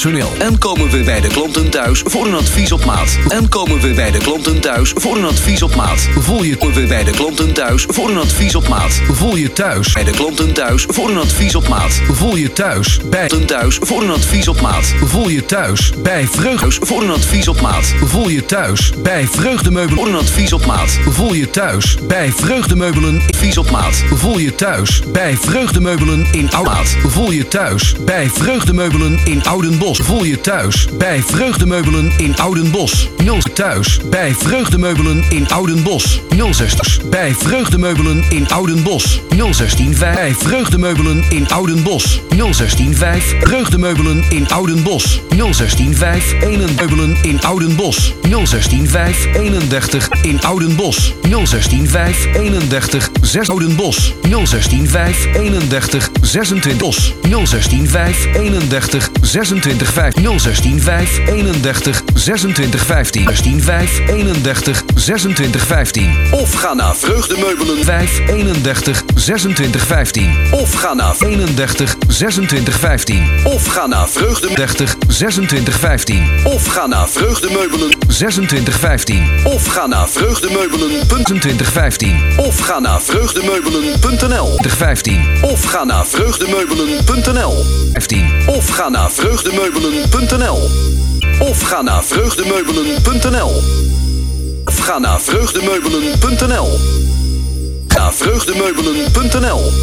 personeel. En komen we bij de klanten thuis voor een advies op maat. En komen we bij de klanten thuis voor een advies op maat. Voel je we bij de klanten thuis voor een advies op maat. Voel je thuis bij de klanten thuis voor een advies op maat. Voel je thuis bij klanten thuis voor een advies op maat. Voel je thuis bij Vreugdehuis voor een advies op maat. Voel je thuis bij Vreugdemeubelen voor een advies op maat. Voel je thuis bij Vreugdemeubelen advies op maat. Voel je thuis bij Vreugdemeubelen in Oudmaat. Voel je thuis bij Vreugdemeubelen in Oudenbosch. Voel je thuis bij Vreugdemeubelen in Oudenbosch. 0 thuis bij Vreugdemeubelen in Oudenbosch. 060 bij Vreugdemeubelen in Oudenbosch. 0165 bij Vreugdemeubelen in Oudenbosch. 0165 Vreugdemeubelen in Oudenbosch. 0165 meubelen in Oudenbosch. 0165 31 in Oudenbosch. 0165 31 6 Oudenbosch. 0165 31 26 Bos. 0165 31 26 5 0165 31 26 15 0165 31 26 15 of ga naar Vreugdemeubelen 531 26 15 of ga naar 31 26 15 of ga naar Vreugdemeubelen 26 15 of ga naar Vreugdemeubelen 26 15 of ga naar Vreugdemeubelen.2015 of ga naar Vreugdemeubelen.nl 15 of ga naar Vreugdemeubelen.nl 15 of ga naar Vreugdemeubelen.nl of ga naar Vreugdemeubelen.nl of ga naar Vreugdemeubelen.nl naar Vreugdemeubelen.nl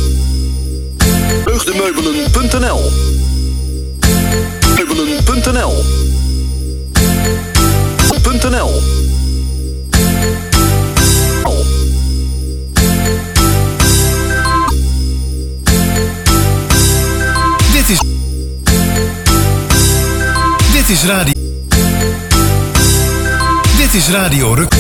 Vreugdemeubelen.nl Meubelen.nl .nl Dit is radio. Dit is Radio Ruk.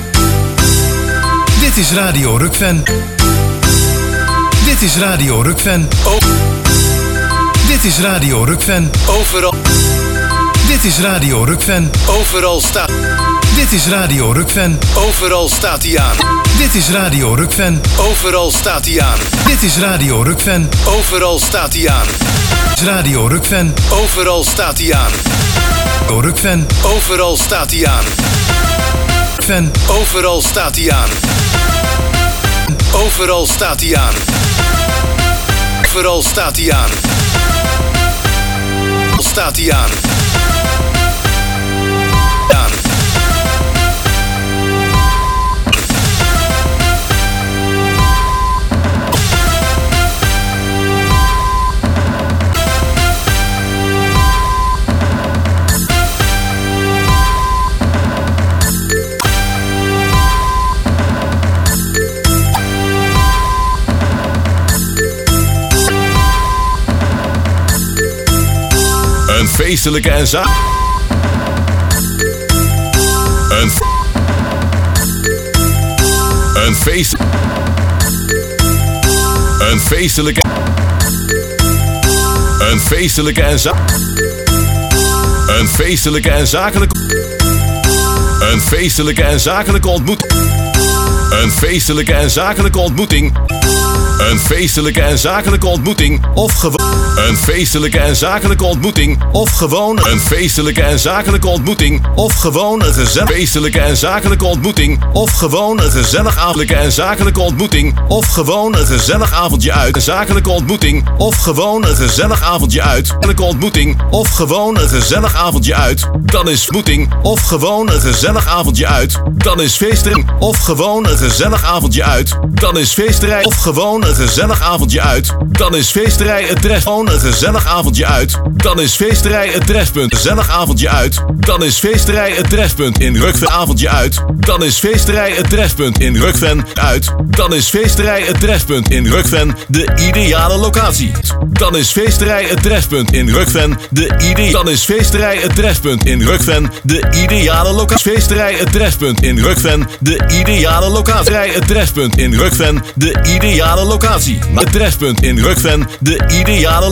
Dit is Radio Rukven. Dit is Radio Rukven. Dit is Radio Rukven. Overal. Dit is Radio Rukven. Overal staat. Dit is Radio Rukven. Overal staat hij aan. Dit is Radio Rukven. Overal staat hij aan. Dit is Radio Rukven. Overal staat hij aan. Dit is Radio Rukven. Overal staat hij aan. Rukven. Overal staat hij aan. Rukven. Overal staat hij aan. Overal staat hij aan. Overal staat hij aan. Staat hij aan. Een feestelijke en Een feestelijke en Een feestelijke en zakelijke Een feestelijke en zakelijke ontmoeting Een feestelijke en zakelijke ontmoeting Een feestelijke en zakelijke ontmoeting of gewoon Een feestelijke en zakelijke ontmoeting of gewoon Een feestelijke en zakelijke ontmoeting of gewoon een gezellig feestelijke en zakelijke ontmoeting of gewoon een gezellig avondje en zakelijke ontmoeting of gewoon een gezellig avondje uit een zakelijke ontmoeting of gewoon een gezellig avondje uit zakelijke ontmoeting of gewoon een gezellig avondje uit dan is ontmoeting of gewoon een gezellig avondje uit dan is feestering of gewoon een gezellig avondje uit dan is feesterij of gewoon een gezellig avondje uit dan is feesterij het treft gewoon een gezellig avondje uit dan is feesterij het trefpunt gezellig avondje uit dan is feesterij het trefpunt in Rukven avondje uit dan is feesterij het trefpunt in Rukven uit dan is feesterij het trefpunt in Rukven de ideale locatie dan is feesterij het trefpunt in Rukven de dan is feesterij het trefpunt in Rukven de ideale locatie feesterij het trefpunt in Rukven de ideale locatie het trefpunt in Rukven de ideale locatie het trefpunt in Rukven de ideale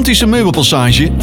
gigantische meubelpassage van wel 3,5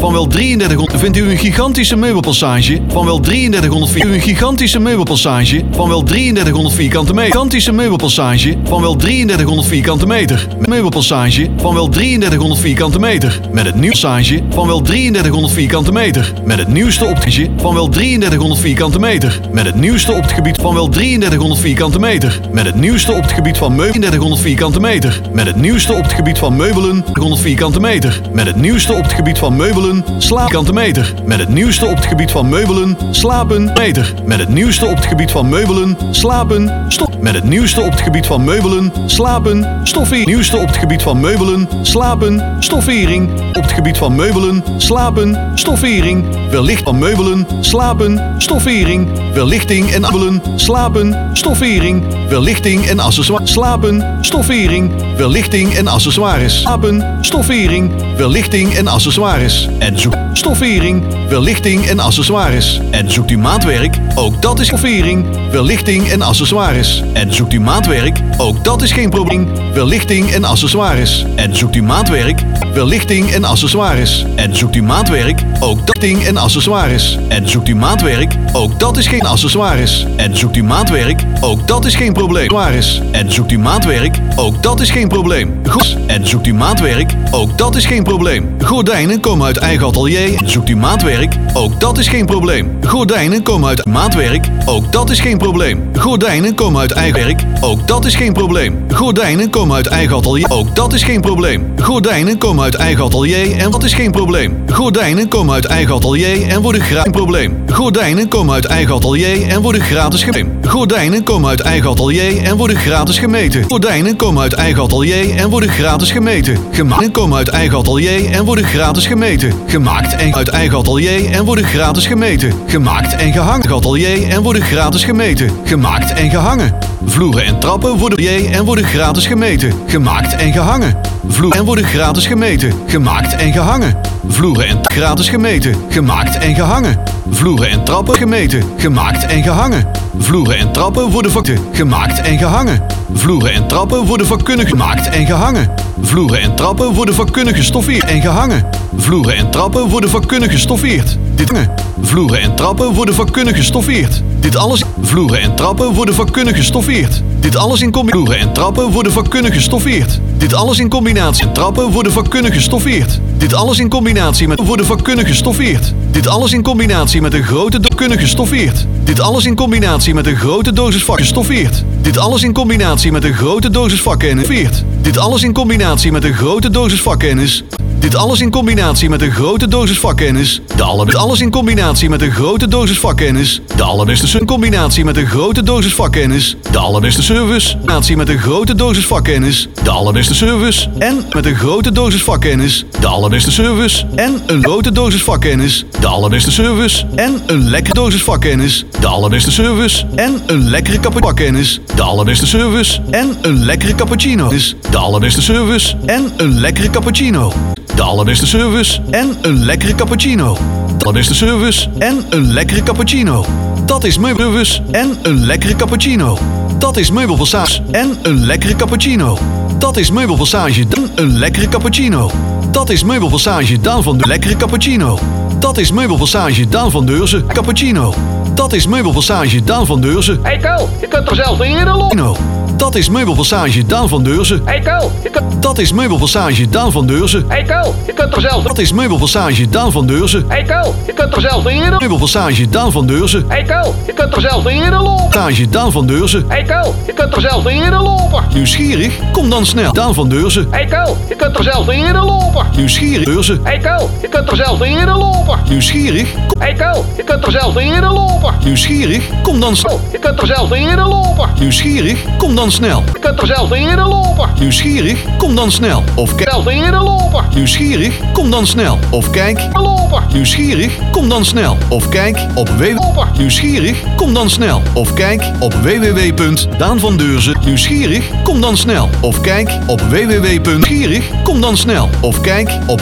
3300 vindt u een gigantische meubelpassage van wel 3300 vierkante meter. Een gigantische meubelpassage van wel 3300 vierkante meter. Gigantische meubelpassage van wel 3300 vierkante meter. Meubelpassage van wel 3300 vierkante meter. Met het nieuwe passage van wel 3300 vierkante meter. Met het nieuwste optje van wel 3300 vierkante meter. Met het nieuwste op het gebied van wel 3300 vierkante meter. Met het nieuwste op het gebied van meubelen 3300 vierkante meter. Met het nieuwste op het gebied van meubelen 100 vierkante meter. Met het nieuwste op het gebied van meubelen vierkante meter. Met het nieuwste op het gebied van meubelen slapen meter. Met het nieuwste op het gebied van meubelen slapen stof. Met het nieuwste op het gebied van meubelen slapen stoffering. Nieuwste op het gebied van meubelen slapen stoffering. Op het gebied van meubelen slapen stoffering. Verlicht van meubelen slapen stoffering. Verlichting en meubelen slapen stoffering. Verlichting en accessoires slapen stoffering. Verlichting en accessoires slapen stoffering. Verlichting en accessoires. En zoek stoffering, verlichting en accessoires. En zoekt u maatwerk? Ook dat is stoffering, verlichting en accessoires. En zoekt u maatwerk? Ook dat is geen probleem. Verlichting en accessoires. En zoekt u maatwerk? Verlichting en accessoires. En zoekt u maatwerk? Ook dat ding en accessoires. En zoekt u maatwerk? Ook dat is geen accessoires. En zoekt u maatwerk? Ook dat is geen probleem. En zoekt u maatwerk? Ook dat is geen probleem. En zoekt u maatwerk? Ook dat is geen probleem. Gordijnen komen uit eigen atelier. En zoekt u maatwerk? Ook dat is geen probleem. Gordijnen komen uit maatwerk. Ook dat is geen probleem. Gordijnen komen uit eigen werk. Ook dat is geen probleem. Gordijnen komen uit eigen atelier. Ook dat is geen probleem. Gordijnen komen uit eigen atelier en dat is geen probleem. Gordijnen komen uit eigen atelier en worden gratis probleem. Gordijnen komen uit eigen atelier en worden gratis gemeten. Gordijnen komen uit eigen atelier en worden gratis gemeten. Gordijnen komen uit eigen atelier en worden gratis gemeten. Gemaakt komen uit eigen atelier en worden gratis gemeten. Gemaakt en uit eigen atelier en worden gratis gemeten. Gemaakt en gehangen atelier en worden gratis gemeten. Gemaakt en gehangen. Vloeren en trappen worden en worden gratis gemeten. Gemaakt en gehangen. Vloeren en worden gratis gemeten. Gemaakt en gehangen. Vloeren en gratis gemeten. Gemaakt en gehangen. Vloeren en trappen gemeten. Gemaakt en gehangen. Vloeren en trappen worden gemaakt en gehangen. Vloeren en trappen worden vakkundig gemaakt en gehangen. Vloeren en trappen worden vakkundig gestoffeerd en gehangen. Vloeren en trappen worden vakkundig gestoffeerd. Vloeren en trappen worden vakkundig gestoffeerd. Dit alles. Vloeren en trappen worden vakkundig gestoffeerd. Dit alles in combinatie. Vloeren en trappen worden vakkundig gestoffeerd. Dit alles in combinatie. En trappen worden vakkundig gestoffeerd. Dit alles in combinatie met worden vakkundig gestoffeerd. Dit alles in combinatie met een grote vakkundig gestoffeerd. Dit alles in combinatie met een grote dosis vak gestoffeerd. Dit alles in combinatie met een grote dosis vakkennis. Dit alles in combinatie met een grote dosis vakkennis. Dit alles in combinatie met een grote dosis vakkennis. Dit alles in combinatie met een grote dosis vakkennis. De allerbeste combinatie met een grote dosis vakkennis. De allerbeste service. Combinatie met een grote dosis vakkennis. De allerbeste service. En met een grote dosis vakkennis. De allerbeste service. En een grote dosis vakkennis. De allerbeste service. En een lekkere dosis vakkennis. De allerbeste service. En een lekkere vakkennis. De allerbeste service. En een lekkere cappuccino. De allerbeste service. En een lekkere cappuccino. De allerbeste service en een lekkere cappuccino. De allerbeste service en een lekkere cappuccino. Dat is meubelservice en een lekkere cappuccino. Dat is meubelpassage en een lekkere cappuccino. Dat is meubelpassage en een lekkere cappuccino. Dat is meubelpassage Daan van de lekkere cappuccino. Dat is meubelpassage Daan van Deurzen cappuccino. Dat is meubelpassage Daan van Deurzen. Hey Ko, je kunt er zelfs in lopen. Dat is meubelpassage Daan van Deurzen. Hey Ko, je kunt... Dat is meubelpassage Daan van Deurzen. Hey Ko, je kunt er zelfs... Dat is meubelpassage Daan van Deurzen. Hey Ko, je kunt er zelfs in Meubelpassage Daan van Deurzen. Hey Ko, je kunt er zelfs in lopen. Passage Daan van Deurzen. Hey Ko, je kunt er zelfs in lopen. Nieuwsgierig? Kom dan snel. Daan van Deurzen. Hey Ko, je kunt er zelfs in lopen. Nieuwsgierig? Deurzen. Hey Ko, je kunt er zelfs in lopen. Nieuwsgierig? Hey Ko, je kunt er zelfs in lopen. Nieuwsgierig? Kom dan snel. Je kunt er zelfs in lopen. Nieuwsgierig? Kom dan snel. Je kunt er zelfs in lopen. Nieuwsgierig? Kom dan snel. Of kijk. Zelfs in lopen. Nieuwsgierig? Kom dan snel. Of kijk. Lopen. Nieuwsgierig? Kom dan snel. Of kijk op Nieuwsgierig? Kom dan snel. Of kijk op www.daanvandeurzen. Nieuwsgierig? Kom dan snel. Of kijk op www.nieuwsgierig? Kom dan snel. Of kijk op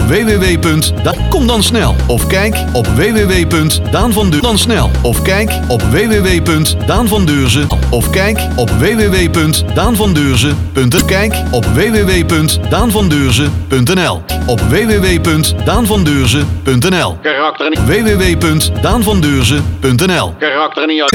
Kom dan snel. Of kijk op www.daanvandeurzen. Dan snel. Of kijk op www.daanvandeurzen. Of kijk op www. www.daanvandeurzen.nl. Kijk op www.daanvandeurzen.nl. Op www.daanvandeurzen.nl. Karakter niet. www.daanvandeurzen.nl. Karakter niet uit.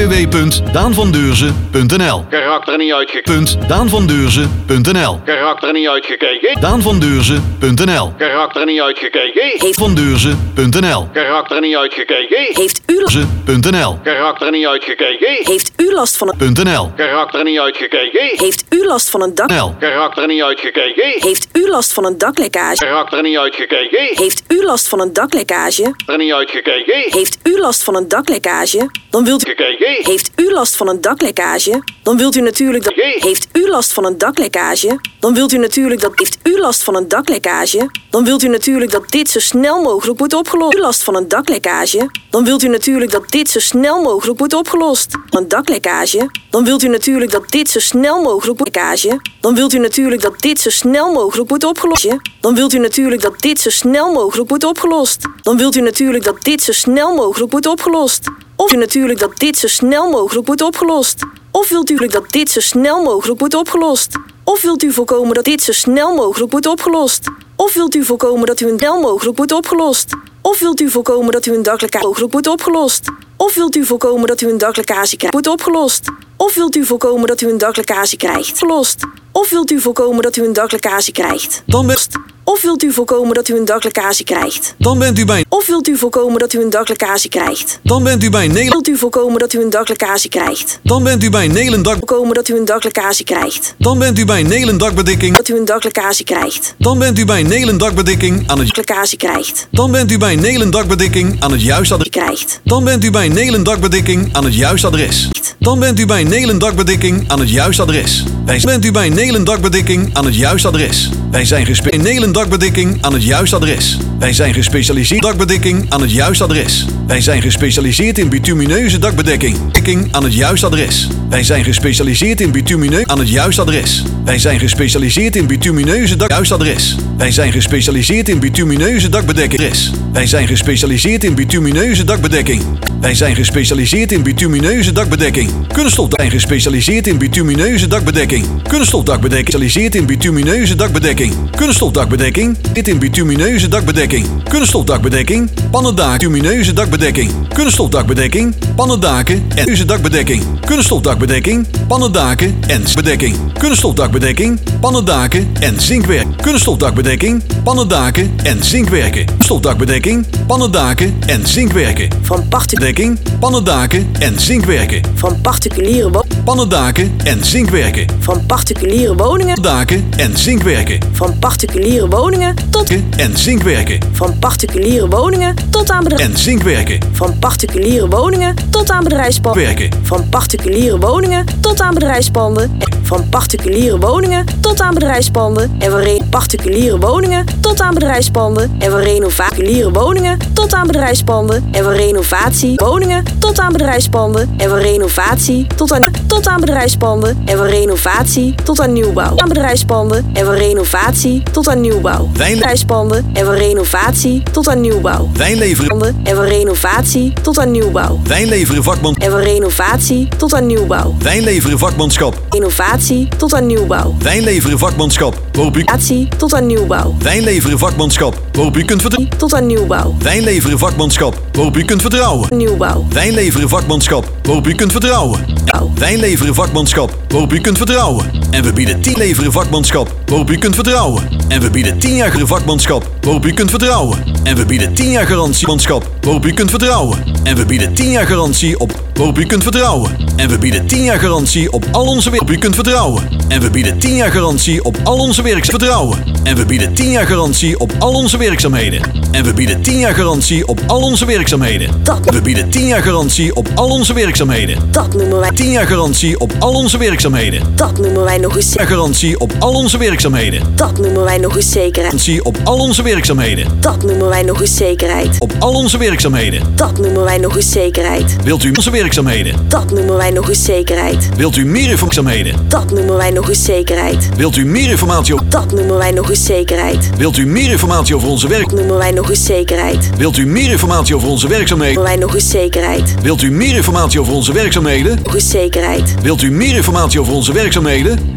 www.daanvandeurzen.nl. Karakter niet uitgekeken. Daanvandeurzen.nl. Karakter niet uitgekeken. Daanvandeurzen.nl. Karakter niet uitgekeken. Vandeurzen.nl. Karakter niet uitgekeken. Heeft u, Daanvandeurzen.nl. Karakter niet uitgekeken. heeft u last van een, .nl. Karakter niet uitgekeken. heeft u last van een dak, .nl. Karakter niet uitgekeken. heeft u last van een daklekkage, Karakter niet uitgekeken. heeft u last van een daklekkage, Er niet uitgekeken. heeft u last van een daklekkage, dan wilt u, Gekeken. heeft u last van een daklekkage, dan wilt u natuurlijk dat, heeft u last van een daklekkage, dan wilt u natuurlijk dat, heeft u last van een daklekkage, dan wilt u natuurlijk dat dit zo snel mogelijk wordt opgelost. U last van een daklekkage, dan wilt u natuurlijk dat dit zo snel mogelijk wordt opgelost. Een daklekkage, dan wilt u natuurlijk dat dit zo snel mogelijk wordt lekkage, dan wilt u natuurlijk dat dit zo snel mogelijk wordt opgelost. Dan wilt u natuurlijk dat dit zo snel mogelijk wordt opgelost. Dan wilt u natuurlijk dat dit zo snel mogelijk wordt opgelost. Of u natuurlijk dat dit zo snel mogelijk wordt opgelost. Of wilt u dat dit zo snel mogelijk wordt opgelost. Of wilt u voorkomen dat dit zo snel mogelijk wordt opgelost. Of wilt u voorkomen dat u een snel mogelijk wordt opgelost. Of wilt u voorkomen dat u een daklekkage mogelijk wordt opgelost. Of wilt u voorkomen dat u een daklekkage krijgt wordt opgelost. Of wilt u voorkomen dat u een daklekkage krijgt verlost. Of wilt u voorkomen dat u een daklekkage krijgt Dan bent, of wilt u voorkomen dat u een daklekkage krijgt? dan bent u bij, Of wilt u voorkomen dat u een daklekkage krijgt? dan bent u bij Nederland. Wilt u voorkomen dat u een daklekkage krijgt? Dan bent u bij Nederland dak, Voorkomen dat u een daklekkage krijgt? dan bent u bij Nederland dakbedekking. Dat u een daklekkage krijgt? Dan bent u bij Nederland dakbedekking aan het, Daklekkage krijgt? dan bent u bij Nederland dakbedekking aan het juiste adres. Krijgt? Dan bent u bij Nederland dakbedekking aan het juiste adres. Dan bent u bij Nederland dakbedekking aan het juiste adres. Bent u bij Nederland dakbedekking aan het juiste adres. Wij zijn gespecialiseerd in Nederland dakbedekking aan het juiste adres. Wij zijn gespecialiseerd in dakbedekking aan het juiste adres. Wij zijn gespecialiseerd in bitumineuze dakbedekking. Dekking aan het juiste adres. Wij zijn gespecialiseerd in bitumineuze aan het juiste adres. Wij zijn gespecialiseerd in bitumineuze dak juiste adres. Wij zijn gespecialiseerd in bitumineuze dakbedekking. Wij zijn gespecialiseerd in bitumineuze dakbedekking. Wij zijn gespecialiseerd in bitumineuze dakbedekking. Kunststof zijn gespecialiseerd in bitumineuze dakbedekking. Kunststofdakbedekking gespecialiseerd in bitumineuze dakbedekking. Kunststofdakbedekking dit in bitumineuze dakbedekking. Kunststofdakbedekking pannendaken bitumineuze dakbedekking. Kunststofdakbedekking pannendaken en bitumineuze dakbedekking. Kunststofdakbedekking pannendaken en bedekking. Kunststofdakbedekking pannendaken en zinkwerk. Kunststofdakbedekking pannendaken en zinkwerken. Kunststofdakbedekking pannendaken en zinkwerken. Van Dekking, pannendaken en zinkwerken. van particuliere Pannendaken en zinkwerken. van particuliere woningen, Daken en zinkwerken. van particuliere woningen tot En zinkwerken. van particuliere woningen tot aan bedrijf, En zinkwerken. van particuliere woningen tot aan bedrijfspanden, Werken. van particuliere woningen tot aan bedrijfspanden, van particuliere woningen tot aan bedrijfspanden en van particuliere woningen tot aan bedrijfspanden en van particuliere woningen tot aan bedrijfspanden en van renovatie woningen tot aan bedrijfspanden en van renovatie tot aan bedrijfspanden en van renovatie tot aan nieuwbouw. Aan bedrijfspanden en van renovatie tot aan nieuwbouw. Bedrijfspanden en van renovatie tot aan nieuwbouw. Wij leveren. En van renovatie tot aan nieuwbouw. Wij leveren vakman. En van renovatie tot aan nieuwbouw. Wij leveren vakmanschap. Renovatie tot aan nieuwbouw. Wij leveren vakmanschap waarop u. Renovatie tot aan nieuwbouw. Wij leveren vakmanschap waarop u kunt vertrouwen. Tot aan nieuwbouw. Wij leveren vakmanschap waarop u kunt vertrouwen. Nieuwbouw. Wij leveren vakmanschap waarop u kunt vertrouwen. Wij leveren vakmanschap waarop u kunt vertrouwen. En we bieden 10 leveren vakmanschap waarop u kunt vertrouwen. En we bieden 10 jaar vakmanschap waarop u kunt vertrouwen. En we bieden 10 jaar garantie vakmanschap waarop u kunt vertrouwen. En we bieden 10 jaar garantie op waarop u kunt vertrouwen. En we bieden 10 jaar garantie op al onze werk. Op u kunt vertrouwen. En we bieden 10 jaar garantie op al onze vertrouwen. En we bieden 10 jaar garantie op al onze werkzaamheden. En we bieden 10 jaar garantie op al onze werkzaamheden. We bieden 10 jaar garantie op al onze werkzaamheden. Dat noemen wij 10 jaar garantie op al onze werkzaamheden. Dat noemen wij nog eens 10 jaar garantie op al onze werkzaamheden. Dat noemen wij nog eens zekerheid. Garantie op al onze werkzaamheden. Dat noemen wij nog eens zekerheid. Op al onze werkzaamheden. Dat noemen wij nog eens zekerheid. Wilt u onze werkzaamheden? Dat noemen wij nog eens zekerheid. Wilt u meer werkzaamheden? Dat noemen wij nog eens zekerheid. Wilt u meer informatie over? Dat noemen wij nog eens zekerheid. Wilt u meer informatie over onze werk? Dat noemen wij nog eens zekerheid. Wilt u meer informatie over onze werkzaamheden? Noemen wij nog eens zekerheid. Wilt u meer informatie over onze werkzaamheden? Nog eens zekerheid. Wilt u meer informatie over onze werkzaamheden?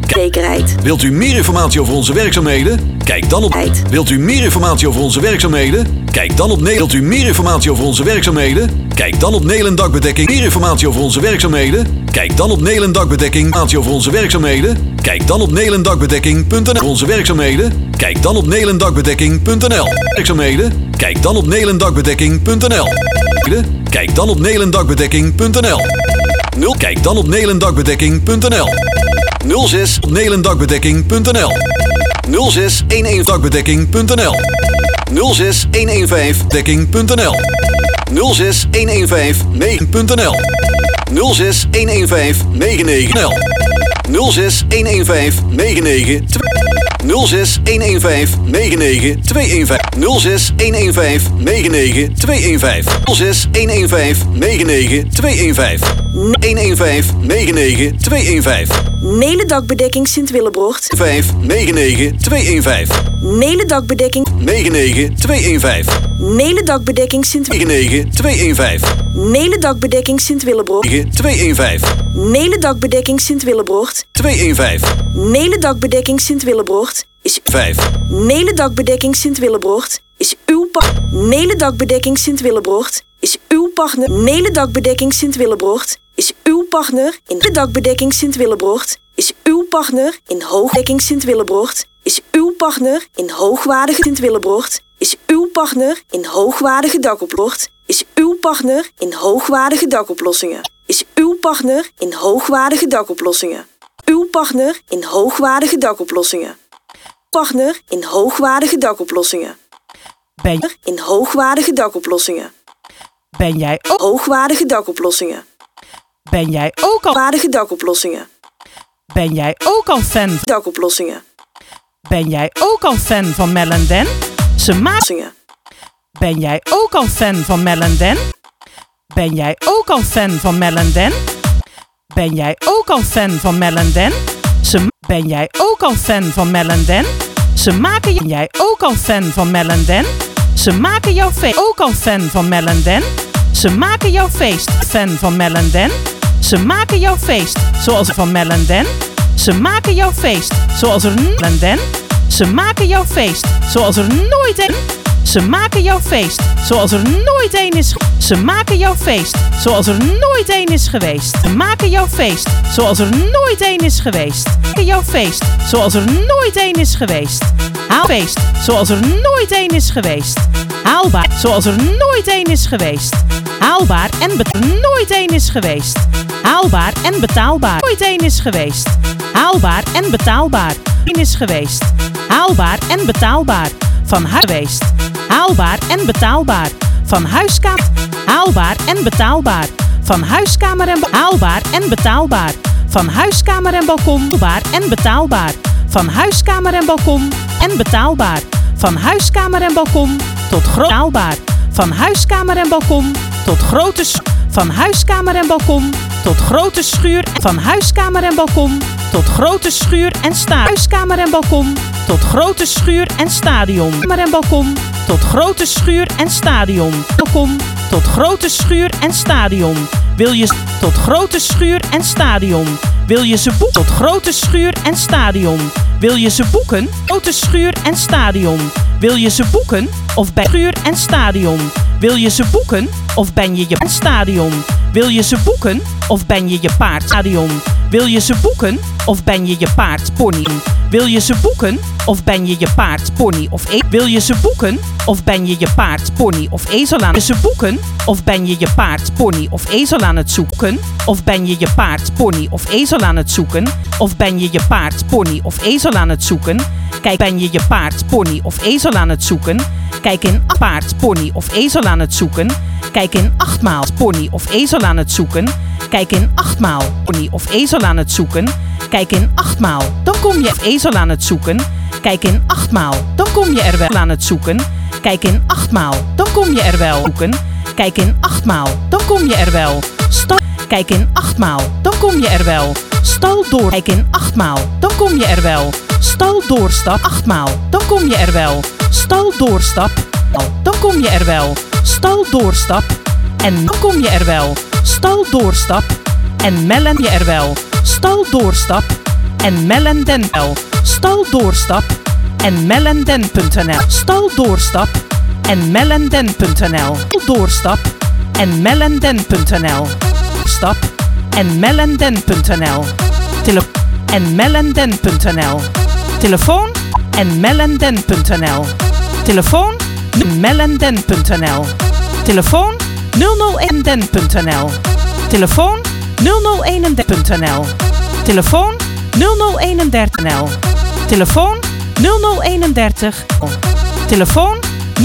Zekerheid. Wilt u meer informatie over onze werkzaamheden? Kijk dan op. Wilt u meer informatie over onze werkzaamheden? Kijk dan op. Wilt u meer informatie over onze werkzaamheden? Kijk dan op Nelen Dakbedekking. Meer informatie over onze werkzaamheden? Kijk dan op Nelen Dakbedekking. Informatie over onze werkzaamheden? Kijk dan op nelendakbedekking.nl. Onze werkzaamheden? Kijk dan op nelendakbedekking.nl. Werkzaamheden? Kijk dan op nelendakbedekking.nl. Kijk dan op nelendakbedekking.nl. 0. Kijk dan op nelendakbedekking.nl. 06 op nelendakbedekking.nl. 06 11 dakbedekking.nl. 06 115 dekking.nl. 06 115 9.nl. 06 115 99.nl. 06 115 99 06 115 99 215 06 115 99 215 06 115 99 215 115 99 215 Nelen Dakbedekking Sint-Willebrocht 5 99 215 Nelen Dakbedekking 99 215 Nelen Dakbedekking Sint 99 215 Nelen Dakbedekking Sint-Willebrocht 215 Nelen Dakbedekking Sint-Willebrocht 215 Nelen Dakbedekking Sint-Willebrocht is 5 Nelen Dakbedekking Sint-Willebrocht is uw Nelen Dakbedekking Sint-Willebrocht is uw partner. Nelen Dakbedekking Sint-Willebrocht is uw partner in de dakbedekking Sint-Willebrocht is uw partner in hoogdekking Sint-Willebrocht is uw partner in hoogwaardige Sint-Willebrocht is uw partner in hoogwaardige dakoplossingen is uw partner in hoogwaardige dakoplossingen is uw partner in hoogwaardige dakoplossingen uw partner in hoogwaardige dakoplossingen partner in hoogwaardige dakoplossingen Ben je in hoogwaardige dakoplossingen Ben jij ook hoogwaardige dakoplossingen Ben jij ook al waardige dakoplossingen Ben jij ook al fan dakoplossingen Ben jij ook al fan van Mel en Dan? Ze maken Ben jij ook al fan van Mel en Dan? Ben jij ook al fan van Mel en Dan? Ben jij ook al fan van Mel en Dan? Ben jij ook al fan van Mel en Dan? Ze maken je. Ben jij ook al fan van Mel en Dan? Ze maken jouw feest. Ook al fan van Mel en Dan? Ze maken jouw feest. Fan van Mel en Dan? Ze maken jouw feest zoals van Mel en Dan. Ze maken jouw feest zoals er Mel en Dan. Ze maken jouw feest zoals er nooit een. Ze maken jouw feest zoals er nooit een is. Ze maken jouw feest zoals er nooit een is geweest. Ze maken jouw feest zoals er nooit een is geweest. Ze maken jouw feest zoals er nooit een is geweest. Haal feest zoals er nooit een is geweest. Haalbaar zoals er nooit een is geweest. Haalbaar en nooit een is geweest. Haalbaar en betaalbaar nooit een is geweest. Haalbaar en betaalbaar is geweest. Haalbaar en betaalbaar van huis geweest. Haalbaar en betaalbaar van huiskamer. Haalbaar en betaalbaar van huiskamer en haalbaar en betaalbaar van huiskamer en balkon. Haalbaar en betaalbaar van huiskamer en balkon en betaalbaar van huiskamer en balkon tot betaalbaar van huiskamer en balkon tot grote van huiskamer en balkon tot grote schuur van huiskamer en balkon tot grote schuur en huiskamer en balkon tot grote schuur en stadion. Kamer en balkon tot grote schuur en stadion. Balkon tot grote schuur en stadion. Wil je tot grote schuur en stadion? Wil je ze boeken? Tot grote schuur en stadion. Wil je ze boeken? Grote schuur en stadion. Wil je ze boeken? Of bij schuur en stadion? Wil je ze boeken? Of ben je je stadion? Wil je ze boeken? Of ben je je paard? Stadion. Wil je ze boeken? Of ben je je paard? Pony. Wil je ze boeken? Of ben je je paard? Pony of wil je ze boeken? Of ben je je paard? Pony of ezel aan ze boeken? Of ben je je paard? Pony of ezel aan het zoeken? Of ben je je paard? Pony of ezel aan het zoeken? Of ben je je paard? Pony of ezel aan het zoeken? Kijk, ben je je paard? Pony of ezel aan het zoeken? Kijk in 8 paard, pony of ezel aan het zoeken. Kijk in 8 maal pony of ezel aan het zoeken. Kijk in 8 maal pony of ezel aan het zoeken. Kijk in 8 maal, dan kom je ezel aan het zoeken. Kijk in 8 maal, dan kom je er wel aan het zoeken. Kijk in 8 maal, dan kom je er wel zoeken. Kijk in 8 maal, dan kom je er wel. Kijk in 8 maal, dan kom je er wel. Stal door. Kijk in 8 maal, dan kom je er wel. Stal doorstap 8 maal, dan kom je er wel. Stal doorstap, dan kom je er wel. Stal doorstap en dan kom je er wel. Stal doorstap en mellen je er wel. Stal doorstap en Mellenden.nl. Staldoorstap en Mellenden.nl. Staldoorstap en Mellenden.nl. Doorstap en Mellenden.nl. Stap en Mellenden.nl. En Mellenden.nl. Telefoon en Mellenden.nl. Telefoon Mellenden.nl. Telefoon 0011.nl. Telefoon 0031.nl. Telefoon 0031.nl. Telefoon 0031. Telefoon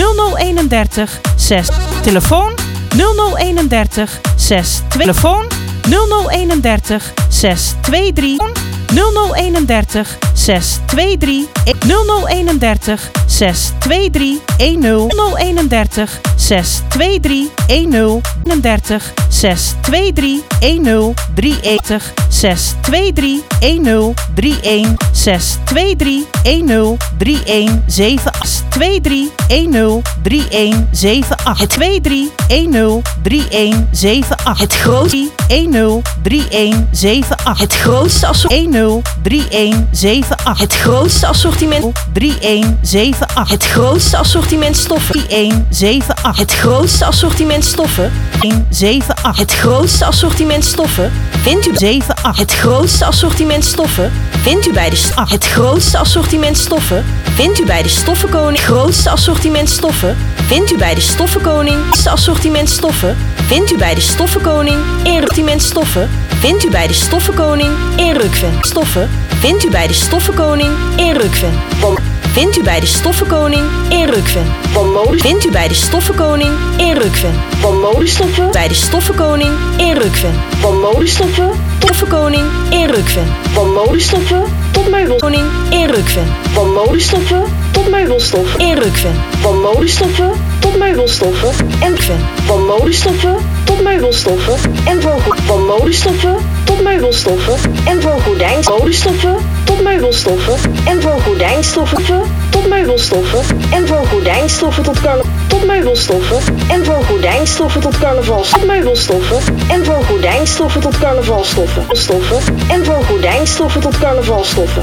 0031 6. Telefoon 0031 6. Telefoon 0031 623. 0031 623 0031 623 10 031 623 10 31 623 10 31 623 10 31 623 10 31 78 23 10 31 78 23 10 31 78 het grootste 10 31 78 het grootste assortiment 10 31 78 het grootste assortiment 3178 het grootste assortiment stoffen 3178 het grootste assortiment stoffen 178 het grootste assortiment stoffen vindt u 78 het grootste assortiment stoffen vindt u bij de het grootste assortiment stoffen vindt u bij de Stoffenkoning grootste assortiment stoffen vindt u bij de Stoffenkoning assortiment stoffen vindt u bij de Stoffenkoning assortiment stoffen vindt u bij de Stoffenkoning in Rukven stoffen vindt u bij de Stoffenkoning in Rukven vindt u bij de Stoffenkoning in Rukven van mode vindt u bij de Stoffenkoning in Rukven van modestoffen bij de Stoffenkoning in Rukven van modestoffen Stoffenkoning in Rukven van modestoffen tot meubelkoning in Rukven van modestoffen tot meubelstoffen in Rukven van modestoffen tot meubelstoffen en Rukven van modestoffen tot meubelstoffen en van modestoffen tot meubelstoffen en van gordijnstoffen tot meubelstoffen en van gordijnstoffen tot meubelstoffen en van gordijnstoffen tot meubelstoffen en van gordijnstoffen tot carnavals tot meubelstoffen en van gordijnstoffen tot carnavalstoffen en van gordijnstoffen tot carnavalstoffen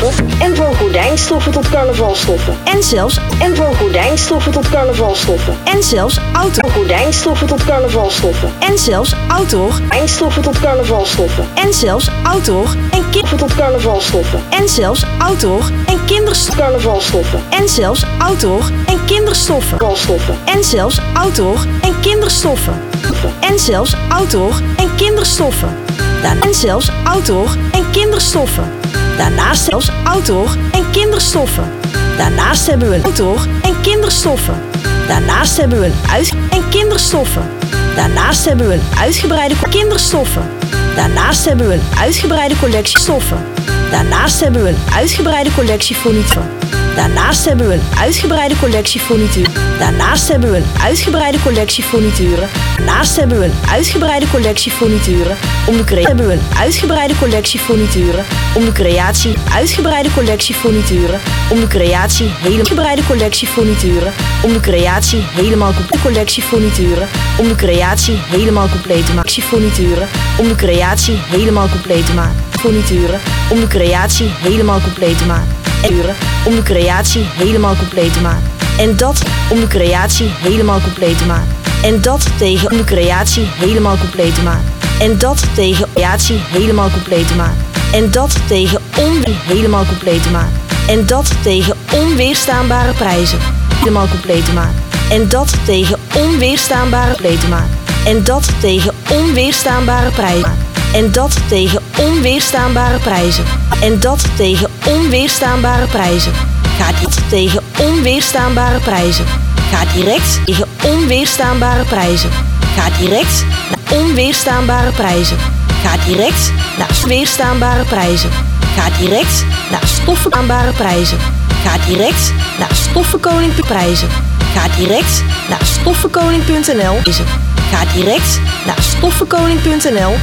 en van gordijnstoffen tot carnavalstoffen en zelfs en van gordijnstoffen tot carnavalstoffen en zelfs outdoor gordijnstoffen tot carnavalstoffen en zelfs outdoor gordijnstoffen tot carnavalstoffen en zelfs outdoor en kinderen tot carnavalstoffen en zelfs outdoor en kinderstoffen carnavalstoffen en zelfs outdoor en kinderstoffen en zelfs outdoor en kinderstoffen en zelfs outdoor en kinderstoffen en zelfs outdoor en kinderstoffen daarnaast zelfs outdoor en kinderstoffen daarnaast hebben we een outdoor en kinderstoffen daarnaast hebben we een en kinderstoffen daarnaast hebben we een uitgebreide kinderstoffen daarnaast hebben we een uitgebreide collectie stoffen daarnaast hebben we een uitgebreide collectie furnituur daarnaast hebben we een uitgebreide collectie furnituur daarnaast hebben we een uitgebreide collectie furnituren daarnaast hebben we een uitgebreide collectie furnituren om de creatie hebben we een uitgebreide collectie furnituren om de creatie uitgebreide collectie furnituren om de creatie helemaal uitgebreide collectie furnituren om de creatie helemaal complete collectie furnituren om de creatie helemaal compleet te maken furnituren om de creatie helemaal compleet te maken furnituren om de creatie helemaal compleet te maken om de creatie helemaal compleet te maken en dat om de creatie helemaal compleet te maken en dat tegen om de creatie helemaal compleet te maken en dat tegen creatie helemaal compleet te maken en dat tegen helemaal compleet te maken en dat tegen onweerstaanbare prijzen helemaal compleet te maken en dat tegen onweerstaanbare compleet te maken en dat tegen onweerstaanbare prijzen en dat tegen onweerstaanbare prijzen en dat tegen onweerstaanbare prijzen gaat dit tegen onweerstaanbare prijzen gaat direct tegen onweerstaanbare prijzen gaat direct naar onweerstaanbare prijzen gaat direct naar weerstaanbare prijzen gaat direct naar stoffenbare prijzen gaat direct naar Stoffenkoning.prijzen gaat direct naar Stoffenkoning.nl gaat direct naar Stoffenkoning.nl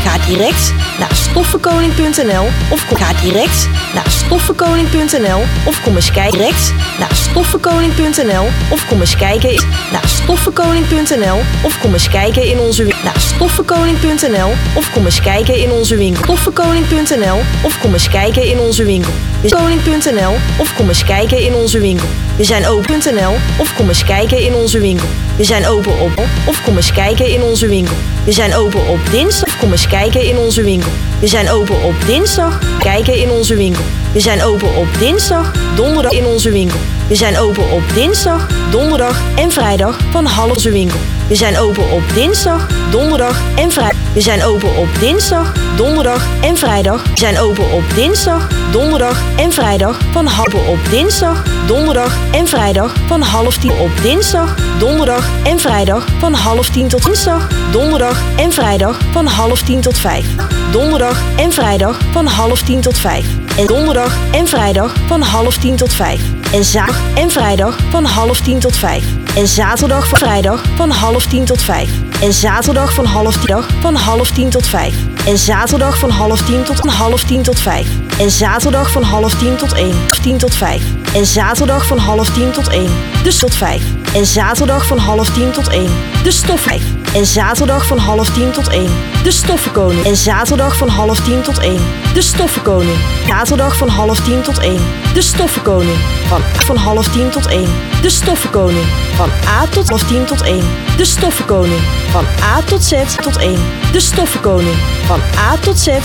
Ga direct naar stoffenkoning.nl of ga direct naar stoffenkoning.nl of kom eens kijken direct naar stoffenkoning.nl of kom eens kijken naar stoffenkoning.nl of kom eens kijken in onze naar stoffenkoning.nl of kom eens kijken in onze winkel. Stoffenkoning.nl of kom eens kijken in onze winkel. Koning.nl of kom eens kijken in onze winkel. We zijn open.nl of kom eens kijken in onze winkel. We zijn open op of kom eens kijken in onze winkel. We zijn open op dinsdag of kom eens kijken in onze winkel. We zijn open op dinsdag, kijken in onze winkel. We zijn open op dinsdag, donderdag in onze winkel. We zijn open op dinsdag, donderdag en vrijdag van half onze winkel. We zijn open op dinsdag, donderdag en vrijdag. We zijn open op dinsdag, donderdag en vrijdag. We zijn open op dinsdag, donderdag en vrijdag van half op dinsdag, donderdag en vrijdag van 9:30 op dinsdag, donderdag en vrijdag van 9:30 tot dinsdag, donderdag en vrijdag van 9:30 tot 5. Donderdag en vrijdag van 9:30 tot 5. En donderdag en vrijdag van 9:30 tot 5. En zaterdag en vrijdag van 9:30 tot 5. En zaterdag van vrijdag van 9:30 tot 5. En zaterdag van 9:30 van 9:30 tot 5. En zaterdag van 9:30 tot 9:30 tot 5. En zaterdag van 9:30 tot 1, 10 tot 5. En zaterdag van 9:30 tot 1, dus tot 5. En zaterdag van 9:30 tot 1, de stof 5. En zaterdag van 9:30 tot 1, de stoffenkoning. En zaterdag van 9:30 tot 1, de stoffenkoning. Zaterdag van 9:30 tot 1, de stoffenkoning. Van 9:30 tot 1, de stoffenkoning. Van A tot 9:30 tot 1, de stoffenkoning. Van A tot Z tot 1, de stoffenkoning. Van A tot Z,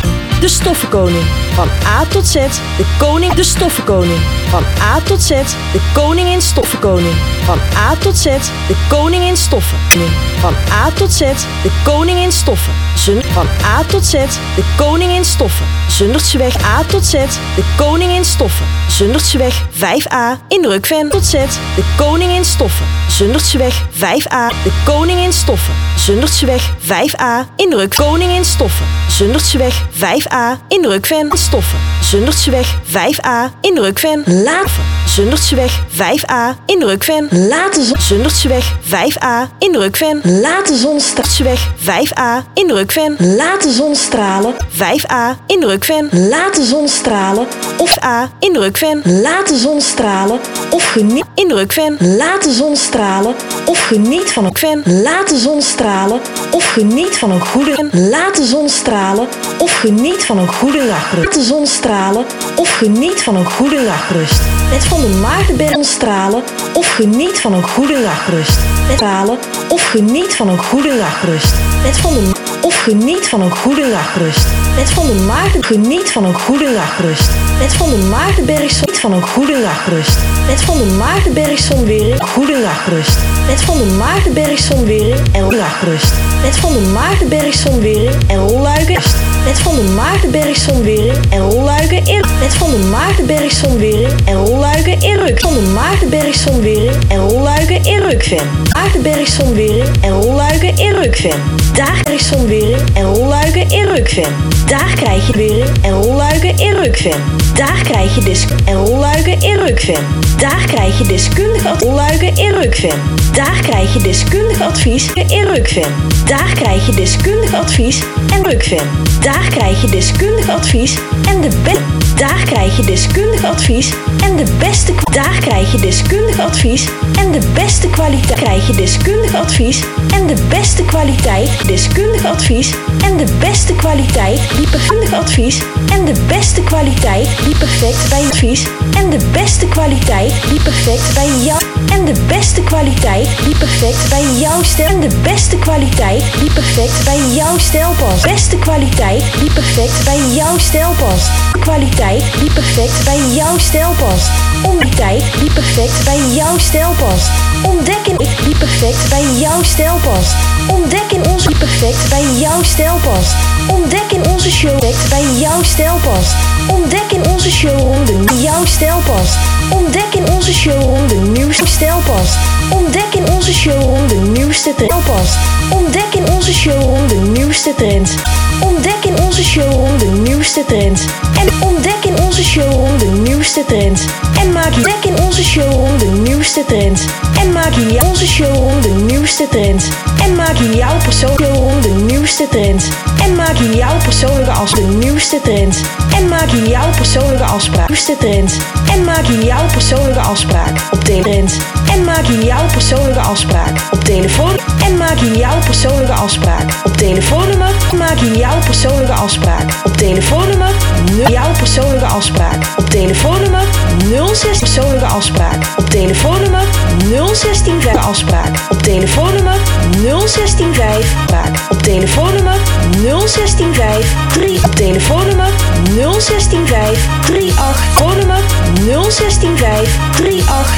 de stoffenkoning. Van A tot Z, de koning, de stoffenkoning. Van A tot Z, de koningin stoffenkoning. Van A tot Z, de koningin stoffen. Van A tot Z, de koningin stoffen. Van A tot Z, de koningin stoffen. Zundertsweg A tot Z, de koningin stoffen. Zundertsweg 5A in Rukven tot Z, de koningin stoffen. Zundertsweg 5A, de koningin stoffen. Zundertsweg 5A in Ruk, koningin stoffen. Zundertsweg 5A in Rukven stoffen. Zundertsweg 5A in Rukven laven. Zundertsweg 5A in Rukven laten zon. Zundertsweg 5A in Rukven laten zon. Zundertsweg 5A in Rukven laten zon stralen. 5A in Rukven laten zon stralen. Of A in Rukven laten zon stralen. Of geniet in Rukven laten zon stralen. Of geniet van een Rukven laten zon stralen. Of geniet van een goede laten zon stralen. Of geniet van een goede nachtrust. Laat de zon stralen. Of geniet van een goede nachtrust. Met van de Maagdenberg stralen. Of geniet van een goede nachtrust. Met stralen. Of geniet van een goede nachtrust. Met van de of geniet van een goede nachtrust. Met van de Maagden geniet van een goede nachtrust. Met van de Maagdenberg van een goede nachtrust. Met van de Maagdenberg zonwering goede nachtrust. Met van de Maagdenberg zonwering en nachtrust. Met van de Maagdenberg zonwering en rolluiken. Met van de Maagdenberg zonwering en rolluiken in. Met van de Maagdenberg zonwering en rolluiken in Ruk. Van de Maagdenberg zonwering en rolluiken in Rukven. Maagdenberg zonwering en rolluiken in Rukven. Daar zonwering en rolluiken in Rukven. Daar krijg je wering en rolluiken in Rukven. Daar krijg je en rolluiken in Rukven. Daar krijg je deskundig rolluiken in Rukven. Daar krijg je deskundig advies in Rukven. Daar krijg je deskundig advies en Rukven. Daar krijg je deskundig advies en de beste. Daar krijg je deskundig advies en de beste. Daar krijg je deskundig advies en de beste kwaliteit. Krijg je deskundig advies en de beste kwaliteit. Deskundig advies en de beste kwaliteit. Die perfect advies en de beste kwaliteit. Die perfect bij advies en de beste kwaliteit. Die perfect bij jou en de beste kwaliteit. Die perfect bij jouw stijl en de beste kwaliteit. Die perfect bij jouw stijl past. Beste kwaliteit die perfect bij jouw stijl past. Kwaliteit die perfect bij jouw stijl past. Kwaliteit die perfect bij jouw stijl past. Ontdekken die perfect bij jouw stijl past. Ontdek in onze die perfect bij jouw stijl past. Ontdek in onze show perfect bij jouw stijl past. Ontdek in onze showroom de jouw stijl past. Ontdek in onze showroom de nieuwste stijl past. Ontdek in onze showroom de nieuwste trend past. Ontdek in onze showroom de nieuwste trends. Ontdek in onze showroom de nieuwste trends. En ontdek in onze showroom de nieuwste nieuwste trends. En maak je plek in onze showroom de nieuwste trends. En maak je onze showroom de nieuwste trends. En maak je jouw persoonlijke showroom de nieuwste trends. En maak je jouw persoonlijke afspraak de nieuwste trends. En maak je jouw persoonlijke afspraak nieuwste trends. En maak je jouw persoonlijke afspraak op trends. En maak je jouw persoonlijke afspraak op telefoon. En maak je jouw persoonlijke afspraak op telefoonnummer. Maak je jouw persoonlijke afspraak op telefoonnummer. Jouw persoonlijke afspraak op telefoonnummer 06 persoonlijke afspraak op telefoonnummer 016 afspraak op telefoonnummer 016 afspraak op telefoonnummer 016 3 op telefoonnummer 016 38 telefoonnummer 016 38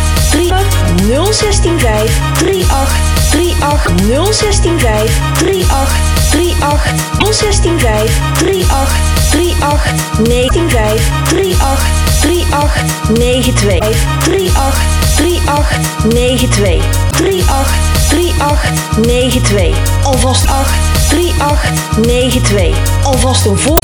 016 38 38 016 38 38 016 38 38 19 38 38 92 38 38 92 38 38 92 alvast 8 38 92 alvast een voor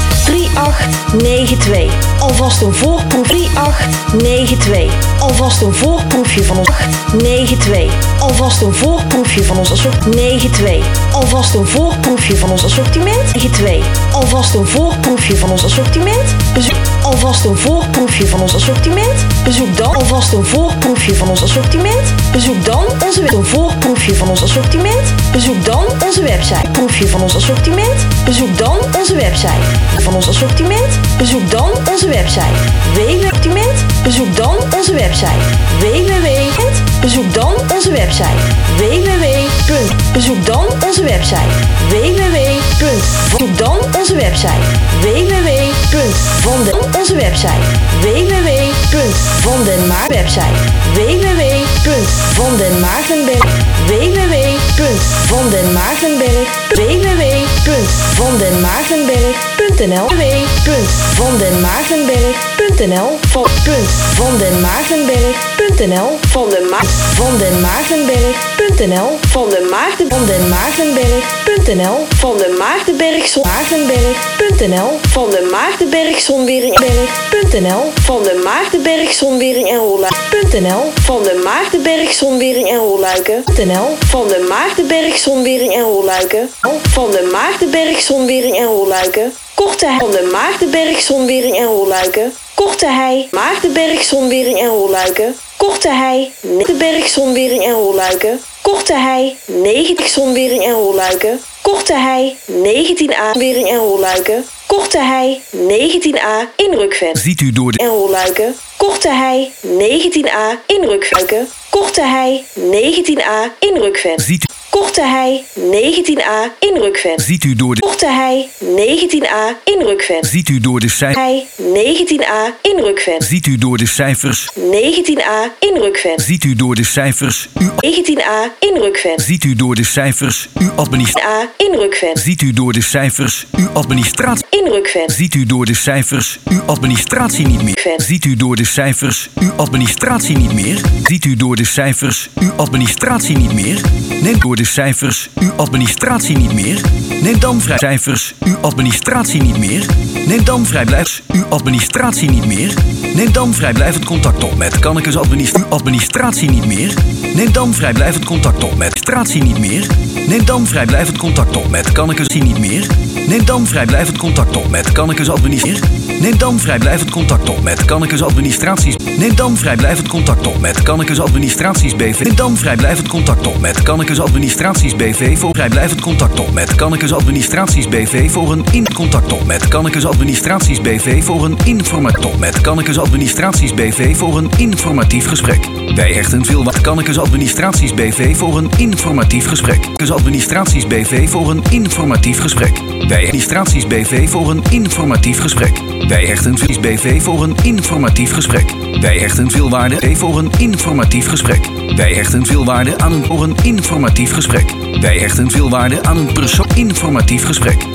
3892 alvast een voorproef 3892 alvast een voorproefje van ons 92 alvast een voorproefje van ons assortiment 92 alvast een voorproefje van ons assortiment 92 alvast een voorproefje van ons assortiment bezoek alvast een voorproefje van ons assortiment bezoek dan alvast een voorproefje van ons assortiment bezoek dan onze een voorproefje van ons assortiment bezoek dan onze website proefje van ons assortiment bezoek dan onze website van ons assortiment bezoek dan onze website www.assortiment bezoek dan onze website www. Bezoek dan onze website www. Bezoek dan onze website www. Bezoek dan onze website www. Van den onze website www. Van den Maar website www. Van den Maartenberg www. Van den Maartenberg www. Van den Maartenberg.nl Van den Maartenberg.nl Van den Maartenberg.nl Van den Maartenberg.nl Van den Maartenberg.nl Van den Maartenberg.nl Van den Maartenberg.nl Van den Maartenberg.nl Van den Maartenberg.nl Van den Maartenberg.nl Van den Maartenberg.nl Korte Hij van de Maartenberg-Zonwering en Rolluiken. Korte Hij Maartenberg-Zonwering en Rolluiken. Korte Hij Maartenberg-Zonwering en Rolluiken. Korte Hij 90 Zonwering en Rolluiken. Korte Hij 19a Wering en Rolluiken. Korte Hij 19a inrukven. Ziet u door de en Rolluiken. Korte Hij 19a inrukven. Korte Hij 19a inrukven. Ziet u Korte Hij 19a inrukven. Ziet u door de Korte Hij 19a inrukven. Ziet u door de cijfers Hij 19a inrukven. Ziet u door de cijfers 19a inrukven. Ziet u door de cijfers uw 19a inrukven. Ziet u door de cijfers uw administratie A inrukven. Ziet u door de cijfers uw administratie Inrukven. Ziet u door de cijfers uw administratie niet meer Ziet u door de cijfers uw administratie niet meer Ziet u door de cijfers uw administratie niet meer Neem door de cijfers uw administratie niet meer Neem dan vrij cijfers uw administratie niet meer Neem dan vrijblijvend uw administratie niet meer Neem dan vrijblijvend contact op met Kannekes administratie niet meer Neem dan vrijblijvend contact op met administratie niet meer Neem dan vrijblijvend contact op met Kannekes niet meer Neem dan vrijblijvend contact op met Kannekes administratie Neem dan vrijblijvend contact op met Kannekes administraties Neem dan vrijblijvend contact op met Kannekes administraties BV Neem dan vrijblijvend contact op met Kannekes administraties BV voor vrijblijvend contact op met Kannekes administraties BV voor een contact op met Kannekes administraties BV voor een informatief op met Kannekes administraties BV voor een informatief gesprek. Wij hechten veel wat Kannekes administraties BV voor een informatief gesprek. Kannekes administraties BV voor een informatief gesprek. Wij administraties BV voor een informatief gesprek. Wij hechten veel BV voor een informatief gesprek. Wij hechten veel waarde voor een informatief gesprek. Wij hechten veel waarde aan een voor een informatief gesprek. Wij hechten veel waarde aan een persoon informatief gesprek.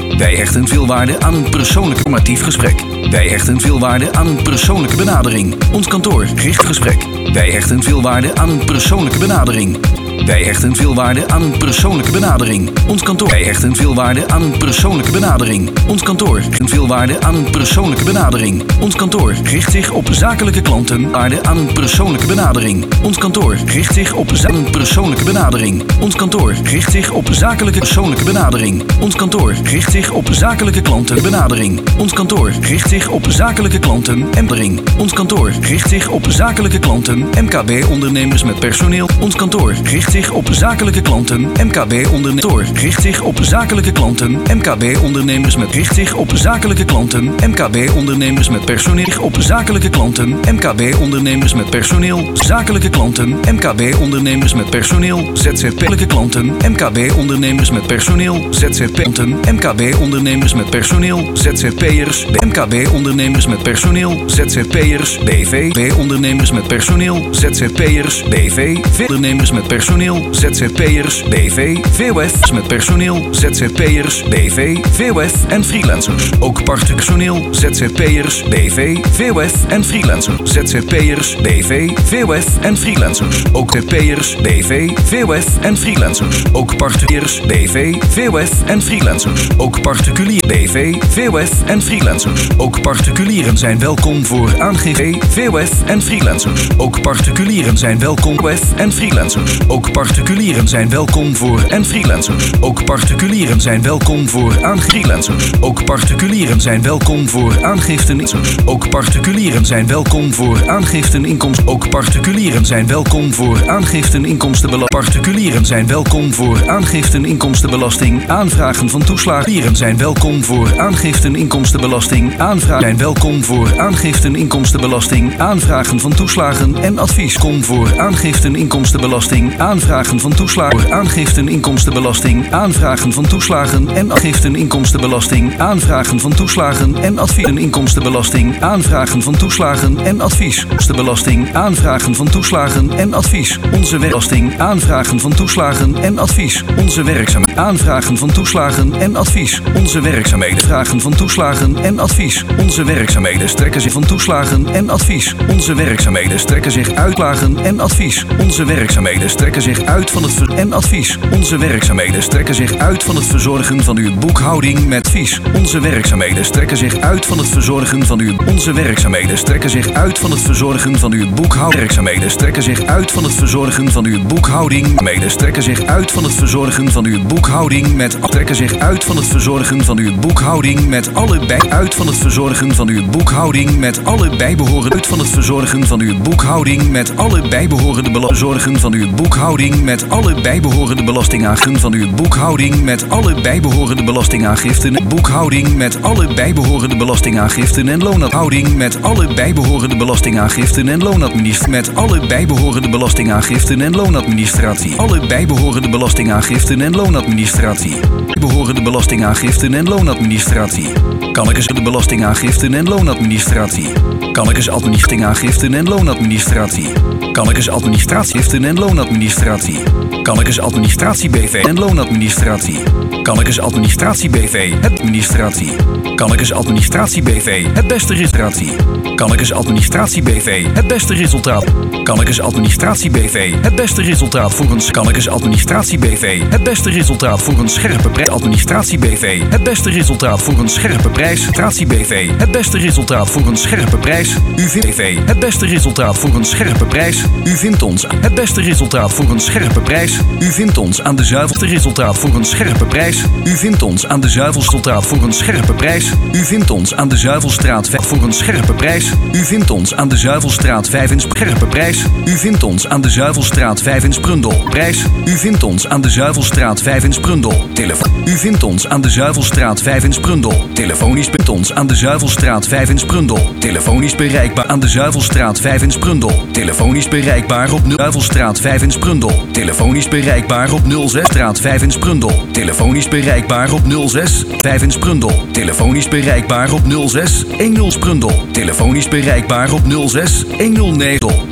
Wij hechten veel waarde aan een persoonlijk informatief gesprek. Wij hechten veel waarde aan een persoonlijke benadering. Ons kantoor richt gesprek. Wij hechten veel waarde aan een persoonlijke benadering. Wij hechten veel waarde aan een persoonlijke benadering. Ons kantoor. Wij hechten veel waarde aan een persoonlijke benadering. Ons kantoor hecht veel waarde aan een persoonlijke benadering. Ons kantoor richt zich op zakelijke klanten. Waarde aan een persoonlijke benadering. Ons kantoor richt zich op een persoonlijke benadering. Ons kantoor richt zich op zakelijke persoonlijke benadering. Ons kantoor richt zich op zakelijke klanten benadering. Ons kantoor richt zich op zakelijke klanten en Ons kantoor richt zich op zakelijke klanten MKB-ondernemers met personeel. Ons kantoor richt zich op zakelijke klanten MKB-ondernemers. Richt zich op zakelijke klanten MKB-ondernemers met richt zich op zakelijke klanten MKB-ondernemers met personeel. Op zakelijke klanten MKB-ondernemers met personeel. Zakelijke klanten MKB-ondernemers met personeel. ZZP-lijke klanten MKB-ondernemers met personeel. ZZP-klanten MKB-ondernemers met personeel. ZZP'ers MKB-ondernemers met personeel. ZZP'ers BV-ondernemers met personeel. ZZP'ers BV-ondernemers met personeel. ZZP'ers BV VOF's met personeel. ZZP'ers BV VOF en freelancers. Ook personeel. ZZP'ers BV VOF en freelancers. ZZP'ers BV VOF en freelancers. Ook ZZP'ers BV VOF en freelancers. Ook particuliers BV VOF en freelancers. Ook particulier BV VOF en freelancers. Ook particulieren zijn welkom voor aangifte VOF en freelancers. Ook particulieren zijn welkom VOF en freelancers. Ook particulieren zijn welkom voor en freelancers. Ook particulieren zijn welkom voor freelancers. Ook particulieren zijn welkom voor aangiften. Ook particulieren zijn welkom voor aangiften inkomsten. Ook particulieren zijn welkom voor aangiften inkomstenbelasting. Particulieren zijn welkom voor aangiften inkomstenbelasting. Aanvragen van toeslagen zijn welkom voor aangiften inkomstenbelasting. Aanvragen zijn welkom voor aangiften inkomstenbelasting. Aanvragen van toeslagen en advies. Kom voor aangiften inkomstenbelasting. Aanvragen van toeslagen voor aangiften inkomstenbelasting. Aanvragen van toeslagen en aangiften inkomstenbelasting. Aanvragen van toeslagen en adviezen inkomstenbelasting. Aanvragen van toeslagen en advies. Inkomstenbelasting. Aanvragen van toeslagen en advies. Onze belasting. Aanvragen van toeslagen en advies. Onze werkzaamheden. Aanvragen van toeslagen en advies. Onze werkzaamheden. Vragen van toeslagen en advies. Onze werkzaamheden strekken zich van toeslagen en advies. Onze werkzaamheden strekken zich uit lagen en advies. Onze werkzaamheden strekken zich uit van het en advies. Onze werkzaamheden strekken zich uit van het verzorgen van uw boekhouding met advies. Onze werkzaamheden strekken zich uit van het verzorgen van uw. Onze werkzaamheden strekken zich uit van het verzorgen van uw boekhouding. Werkzaamheden strekken zich uit van het verzorgen van uw boekhouding. Mede strekken zich uit van het verzorgen van uw boekhouding met trekken zich uit van het verzorgen van uw boekhouding met alle uit van het verzorgen van uw boekhouding met alle bijbehorende uit van het verzorgen van uw boekhouding met alle bijbehorende verzorgen van uw boekhouding met alle bijbehorende belastingaangiften van uw boekhouding met alle bijbehorende belastingaangiften boekhouding met alle bijbehorende belastingaangiften en loonhouding met alle bijbehorende belastingaangiften en loonadministratie met alle bijbehorende belastingaangiften en loonadministratie alle bijbehorende belastingaangiften en loonadministratie behorende belastingaangiften en loonadministratie kan ik eens de belastingaangiften en loonadministratie kan ik eens administratingaangiften en loonadministratie kan ik eens administratiegiften en loonadministratie kan ik eens administratie BV en loonadministratie kan ik eens administratie BV het administratie kan ik eens administratie BV het beste registratie kan ik eens administratie BV het beste resultaat kan ik eens administratie BV het beste resultaat voor een kan ik eens administratie BV het beste resultaat voor een scherpe prijs administratie BV het beste resultaat voor een scherpe prijs administratie BV het beste resultaat voor een scherpe prijs u vindt BV het beste resultaat voor een scherpe prijs u vindt ons het beste resultaat voor een scherpe prijs u vindt ons aan de zuivelste resultaat voor een scherpe prijs u vindt ons aan de zuivelstraat voor een scherpe prijs u vindt ons aan de Zuivelstraat 5 voor een scherpe prijs u vindt ons aan de Zuivelstraat 5 in scherpe prijs u vindt ons aan de Zuivelstraat 5 in Sprundel prijs u vindt ons aan de Zuivelstraat 5 in Sprundel telefoon u vindt ons aan de Zuivelstraat 5 in Sprundel telefonisch vindt ons aan de Zuivelstraat 5 in Sprundel telefonisch bereikbaar aan de Zuivelstraat 5 in Sprundel telefonisch bereikbaar op 0 Zuivelstraat 5 in Sprundel telefonisch bereikbaar op 06 straat 5 in Sprundel telefonisch bereikbaar op 06 5 in Sprundel telefonisch bereikbaar op 06 10 Sprundel telefonisch bereikbaar op 06 109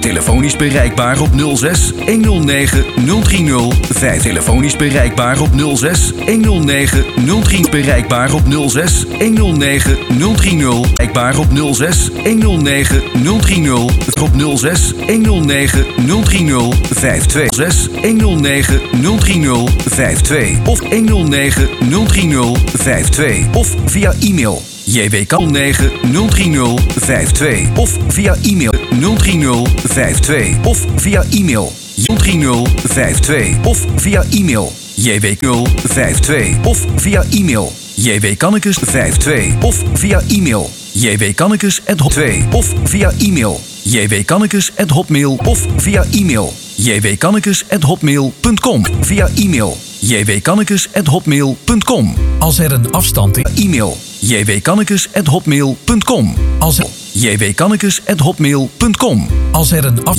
Telefonisch bereikbaar op 06 109 030 5. Telefonisch bereikbaar op 06 109 030. Bereikbaar op 06 109 030. Bereikbaar op 06 109 030. Op 06 109 030 52. 6 109 030 52. Of 109 030 52. Of via e-mail jwk09 030 52. Of via e-mail 030 52. Of via e-mail 030 52. Of via e-mail jw052. Of via e-mail jwkannekes52. Of via e-mail jwkannekes@hotmail. Of via e-mail jwkannekes@hotmail. Of via e-mail jwkannekes@hotmail.com. Via e-mail jwkannekes@hotmail.com. Als er een afstand is. E-mail jwkannekes@hotmail.com. Als jwkannekes@hotmail.com. Als er een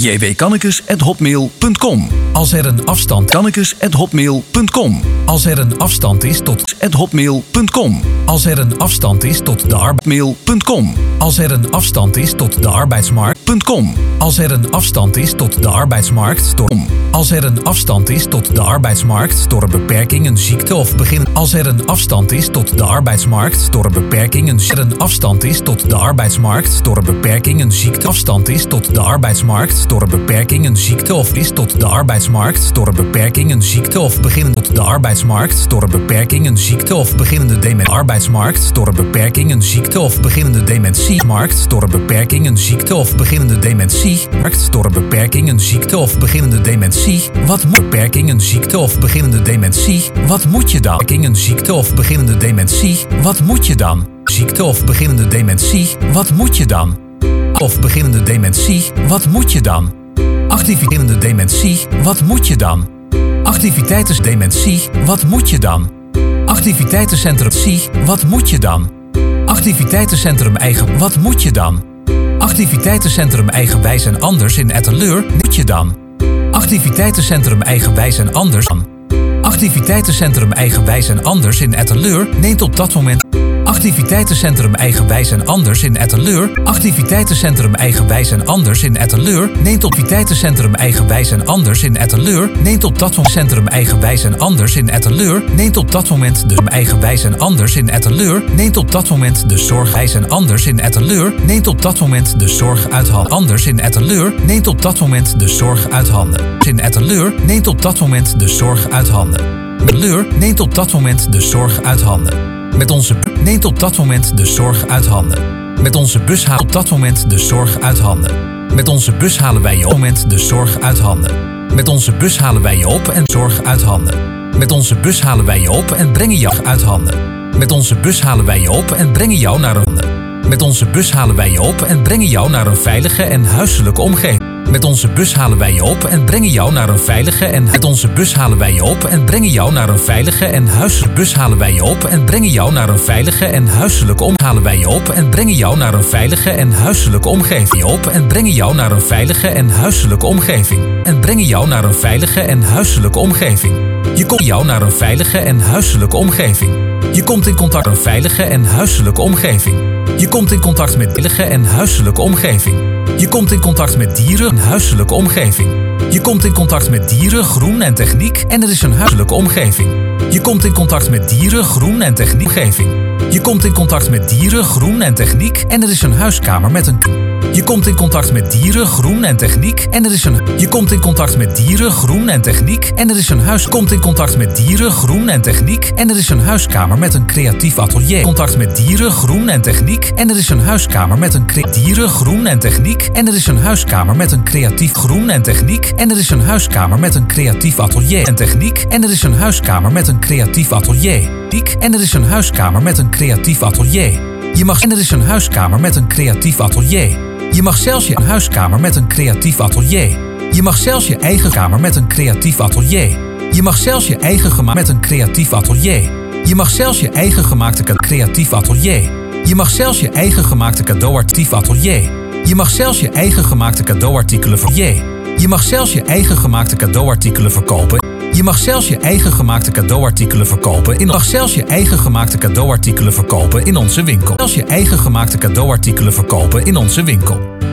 jwkannekes@hotmail.com. Als er een afstand kannekes@hotmail.com. Als er een afstand is tot @hotmail.com. Als er een afstand is tot de mail.com. Als er een afstand is tot de arbeidsmarkt.com. Als er een afstand is tot de arbeidsmarkt door Als er een afstand is tot de arbeidsmarkt door een beperking, een ziekte of begin. Als er een afstand is tot de arbeidsmarkt door een beperking, een afstand is tot de arbeidsmarkt door een beperking, een ziekte. Afstand is tot de arbeidsmarkt door een beperking, een ziekte of is tot de arbeidsmarkt door een beperking, een ziekte of beginnen tot de arbeidsmarkt door een beperking, een ziekte of beginnende dementie. Arbeidsmarkt door een beperking, een ziekte of beginnende dementie. Markt door een beperking, een ziekte of beginnende dementie. Markt door een beperking, een ziekte of beginnende dementie. Wat moet beperking, een ziekte of beginnende dementie? Wat moet je dan? Beperking, een ziekte of beginnende dementie? Wat moet je dan? Ziekte of beginnende dementie? Wat moet je dan? Of beginnende dementie? Wat moet je dan? Activiteiten dementie? Wat moet je dan? Activiteiten dementie? Wat moet je dan? Activiteitencentrum C, wat moet je dan? Activiteitencentrum Eigen, wat moet je dan? Activiteitencentrum Eigenwijs en Anders in Etteleur, moet je dan? Activiteitencentrum Eigenwijs en Anders dan? Activiteitencentrum Eigenwijs en Anders in Etteleur neemt op dat moment... Activiteitencentrum Eigenwijs en Anders in Etteleur. Activiteitencentrum Eigenwijs en Anders in Etteleur neemt op Activiteitencentrum Eigenwijs en Anders in Etteleur neemt op dat moment Centrum Eigenwijs en Anders in Etteleur neemt op dat moment de Eigenwijs en Anders in Etteleur neemt op dat moment de Zorgwijs en Anders in Etteleur neemt op dat moment de zorg uit handen. Anders in Etteleur neemt op dat moment de zorg uit handen. In Etteleur neemt op dat moment de zorg uit handen. Etteleur neemt op dat moment de zorg uit handen. Met onze neemt op dat moment de zorg uit handen. Met onze bus haalt op dat moment de zorg uit handen. Met onze bus halen wij je op moment de zorg uit handen. Met onze bus halen wij je op en zorg uit handen. Met onze bus halen wij je op en brengen jou uit handen. Met onze bus halen wij je op en brengen jou naar een. Met onze bus halen wij je op en brengen jou naar een veilige en huiselijke omgeving. Met onze bus halen wij je op en brengen jou naar een veilige en met onze bus halen wij je op en brengen jou naar een veilige en huiselijke bus halen wij je op en brengen jou naar een veilige en huiselijke halen wij je op en brengen jou naar een veilige en huiselijke omgeving op en brengen jou naar een veilige en huiselijke omgeving en brengen jou naar een veilige en huiselijke omgeving. Je komt jou naar een veilige en huiselijke omgeving. Je komt in contact met een veilige en huiselijke omgeving. Je komt in contact met veilige en huiselijke omgeving. Je komt in contact met dieren en huiselijke omgeving. Je komt in contact met dieren, groen en techniek en er is een huiselijke omgeving. Je komt in contact met dieren, groen en techniek omgeving. Je komt in contact met dieren, groen en techniek en er is een huiskamer met een... Je komt in contact met dieren, groen en techniek en er is een... Je komt in contact met dieren, groen en techniek en er is een huis... Komt in contact met dieren, groen en techniek en er is een huiskamer met een creatief atelier. Contact met dieren, groen en techniek en er is een huiskamer met een dieren, groen en techniek en er is een huiskamer met een creatief groen en techniek en er is een huiskamer met een creatief atelier en techniek en er is een huiskamer met een creatief atelier. En er is een huiskamer met een creatief atelier. Je mag en er is een huiskamer met een creatief atelier. Je mag zelfs je huiskamer met een creatief atelier. Je mag zelfs je eigen kamer met een creatief atelier. Je mag zelfs je eigen gemaakt met een creatief atelier. Je mag zelfs je eigen gemaakte creatief atelier. Je mag zelfs je eigen gemaakte cadeauartief atelier. Je mag zelfs je eigen gemaakte cadeauartikelen verkopen. Je mag zelfs je eigen gemaakte cadeauartikelen verkopen. Je mag zelfs je eigen gemaakte cadeauartikelen verkopen. Je mag zelfs je eigen gemaakte cadeauartikelen verkopen in onze winkel. Zelfs je eigen gemaakte cadeauartikelen verkopen in onze winkel.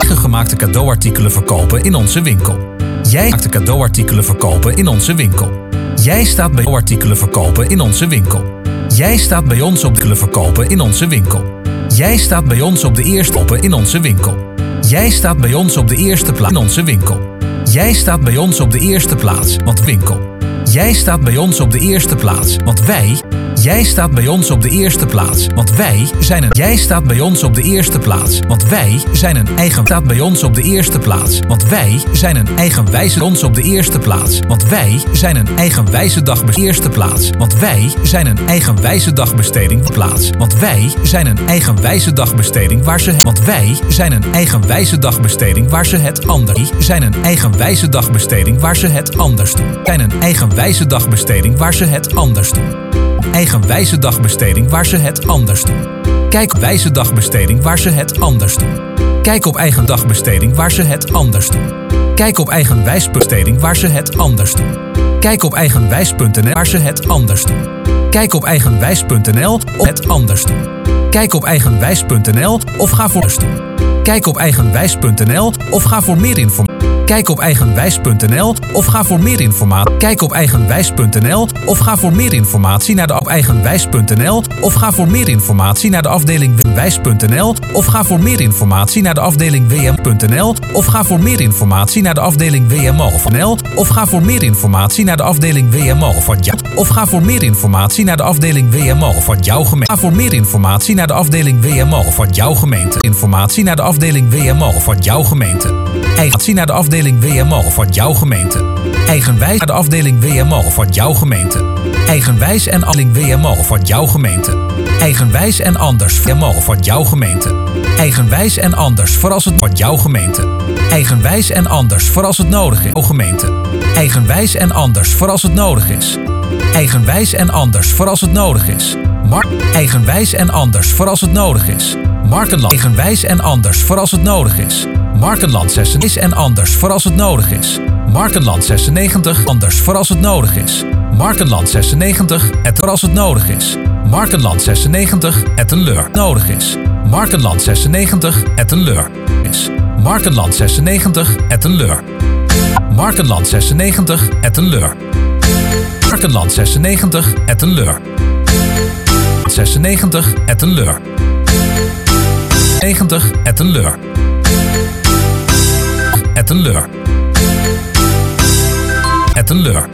gemaakte cadeauartikelen verkopen in onze winkel. Jij maakt de cadeauartikelen verkopen in onze winkel. Jij staat bij artikelen verkopen in onze winkel. Jij staat bij ons op de verkopen in onze winkel. Jij staat bij ons op de eerste open in onze winkel. Jij staat bij ons op de eerste plaats in onze winkel. Jij staat bij ons op de eerste plaats, want winkel. Jij staat bij ons op de eerste plaats, want wij. Jij staat bij ons op de eerste plaats, want wij zijn een. Jij staat bij ons op de eerste plaats, want wij zijn een eigen. Staat bij ons op de eerste plaats, want wij zijn een eigenwijze. Ons op de eerste plaats, want wij zijn een eigenwijze eerste plaats, want wij zijn een eigenwijze dagbesteding plaats, want wij zijn een eigenwijze dagbesteding waar ze. Want wij zijn een eigenwijze dagbesteding waar ze het anders. Zijn een eigenwijze dagbesteding waar ze het anders doen. Zijn een eigenwijze dagbesteding waar ze het anders doen. Eigenwijze dagbesteding waar ze het anders doen. Kijk op wijze dagbesteding waar ze het anders doen. Kijk op eigen dagbesteding waar ze het anders doen. Kijk op eigenwijsbesteding waar ze het anders doen. Kijk op eigenwijs.nl waar ze het anders doen. Kijk op eigenwijs.nl of het anders doen. Kijk op eigenwijs.nl of ga voor doen. Kijk op eigenwijs.nl of ga voor meer informatie. Kijk op eigenwijs.nl of ga voor meer informatie. Kijk op eigenwijs.nl of ga voor meer informatie naar de op eigenwijs.nl of ga voor meer informatie naar de afdeling wijs.nl of ga voor meer informatie naar de afdeling wm.nl of ga voor meer informatie naar de afdeling WMO.nl of ga voor meer informatie naar de afdeling WMO van jou of ga voor meer informatie naar de afdeling WMO van jouw gemeente. Ga voor meer informatie naar de afdeling WMO van jouw gemeente. Informatie naar de afdeling WMO van jouw gemeente. Informatie naar de afdeling WMO van jouw gemeente. Eigenwijs naar de afdeling WMO van jouw gemeente. Eigenwijs en afdeling WMO van jouw gemeente. Eigenwijs en anders WMO van jouw gemeente. Eigenwijs en anders voor als het van jouw gemeente. Eigenwijs en anders voor als het nodig is. Gemeente. Eigenwijs en anders voor als het nodig is. Eigenwijs en anders voor als het nodig is. Eigenwijs en anders voor als het nodig is. Markenland. Eigenwijs en anders voor als het nodig is. Markenland 96 is en anders voor als het nodig is. Markenland 96 anders voor als het nodig is. Markenland 96 het voor als het nodig is. Markenland 96 het een leur nodig is. Markenland 96 het een leur is. Markenland 96 het een leur. Markenland 96 het een leur. Markenland 96 het een leur. 96 het een leur. 90 het een leur. Het een leur. Het een leur.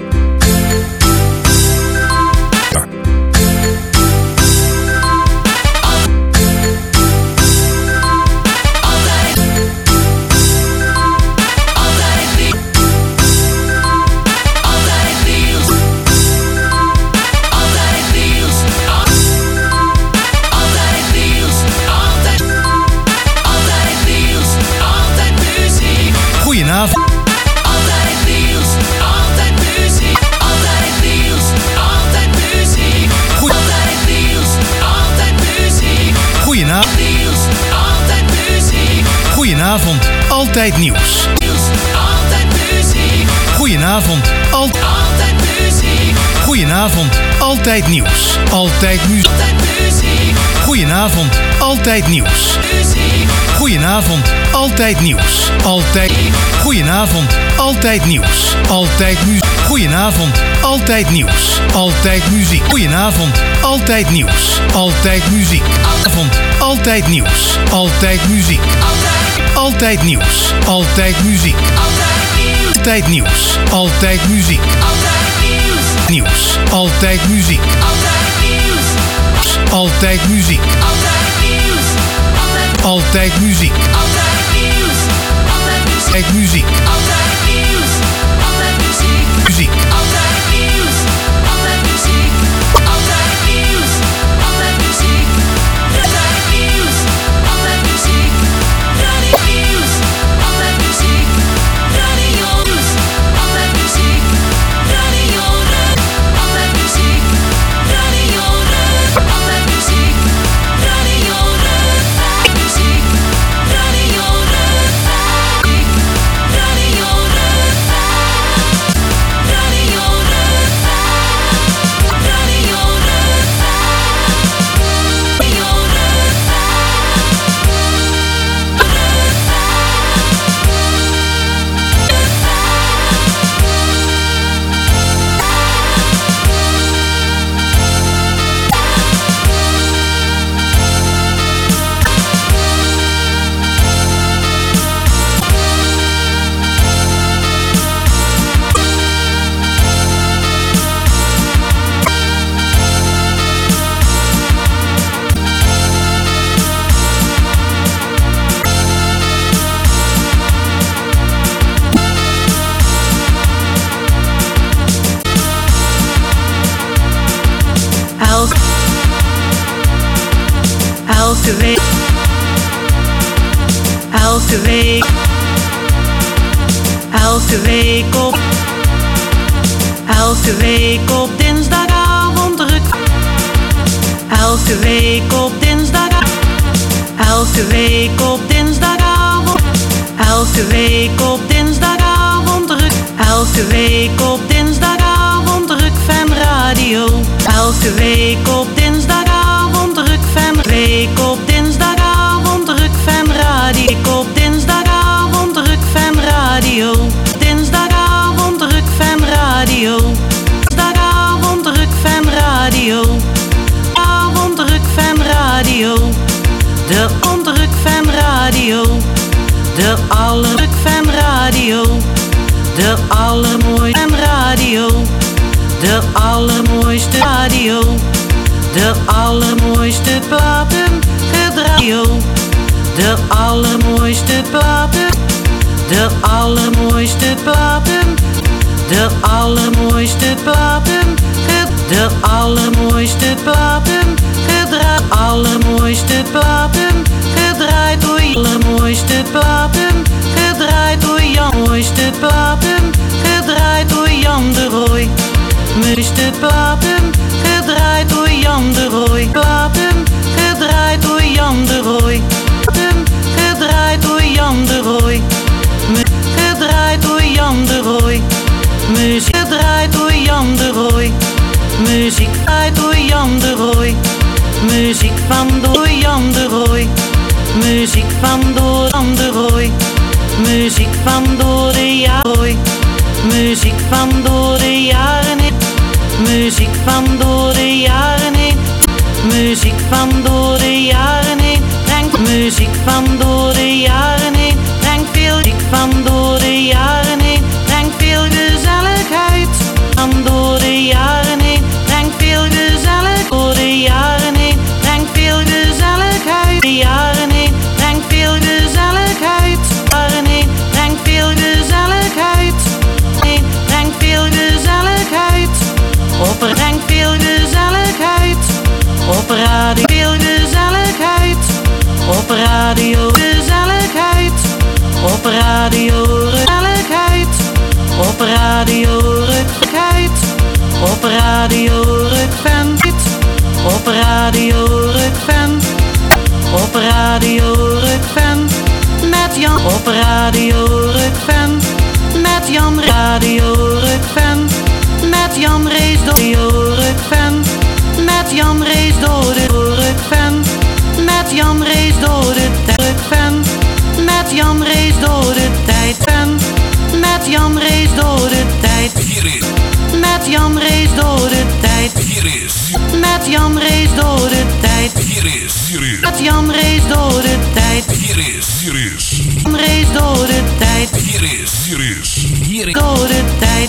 Goedenavond. Altijd nieuws, altijd muziek. Altijd nieuws, altijd muziek. Altijd nieuws, altijd muziek. Goedenavond. Nieuws, altijd muziek. Goedenavond, altijd nieuws. Nieuws, altijd muziek. Goedenavond, altijd muziek. Goedenavond, altijd nieuws. Altijd muziek. Altijd muziek. Goedenavond, altijd nieuws. Muziek. Goedenavond, altijd nieuws. Altijd. Goedenavond, altijd nieuws. Altijd muziek. Goedenavond, altijd nieuws. Altijd muziek. Goedenavond, altijd nieuws. Altijd muziek. Avond, altijd nieuws. Altijd muziek. Altijd nieuws. Altijd muziek. Altijd nieuws. Altijd muziek. Nieuws. Altijd muziek. Altijd muziek. Altijd muziek. Altijd muziek. Muziek. Radio Elke week op dinsdagavond druk. Elke week op dinsdagavond. Elke week op dinsdagavond. Elke week op dinsdagavond druk. Elke week op dinsdagavond druk Fan Radio. Elke week op dinsdagavond druk Fan. Week op dinsdagavond druk Fan Radio. Op dinsdagavond druk Fan Radio. Dinsdagavond druk Fan Radio. Dinsdagavond druk Fan Radio. Avond druk Fan Radio. De ondruk Fan Radio. De allerdruk Fan Radio. De allermooiste Fan Radio. De allermooiste radio. De allermooiste platen gedraaid. De allermooiste platen. De allermooiste platen. De allermooiste platen. De allermooiste platen gedraaid. Allermooiste platen gedraaid door allermooiste platen gedraaid door Jan. Mooiste platen gedraaid door Jan de Rooij. Mooiste platen gedraaid door Jan de Rooij. Platen gedraaid door Jan de Rooij. Platen gedraaid door Jan de Rooij. Gedraaid door Jan de Rooij. Muziek gedraaid door Jan de Rooij. Muziek gedraaid door Jan de Rooij. Muziek van door Jan de Rooij. Muziek van door Jan de Rooij. Muziek van door de jaren. Muziek van door de jaren. Muziek van door de jaren. Muziek van door de jaren. Denk muziek van door de jaren. Denk veel muziek van door de jaren. Denk veel gezelligheid van door de jaren. Denk veel gezellig door de jaren. Denk veel gezelligheid de jaren. Denk veel gezelligheid jaren. Denk veel gezelligheid. Denk veel gezelligheid. Denk veel gezelligheid. Op radio veel gezelligheid. Op radio gezelligheid. Op radio gezelligheid. Op radio rukheid. Op radio rukfan. Op radio rukfan. Op radio rukfan. Met Jan. Op radio rukfan. Met Jan. Radio rukfan. Met Jan race door de rukfan. Met Jan race door de rukfan. Met Jan race door de rukfan. Met Jan race door de tijd fan. Met Jan race door de tijd. Met Jan race door de tijd. Met Jan race door de tijd. Met Jan race door de tijd. Jan race door de tijd. Door de tijd.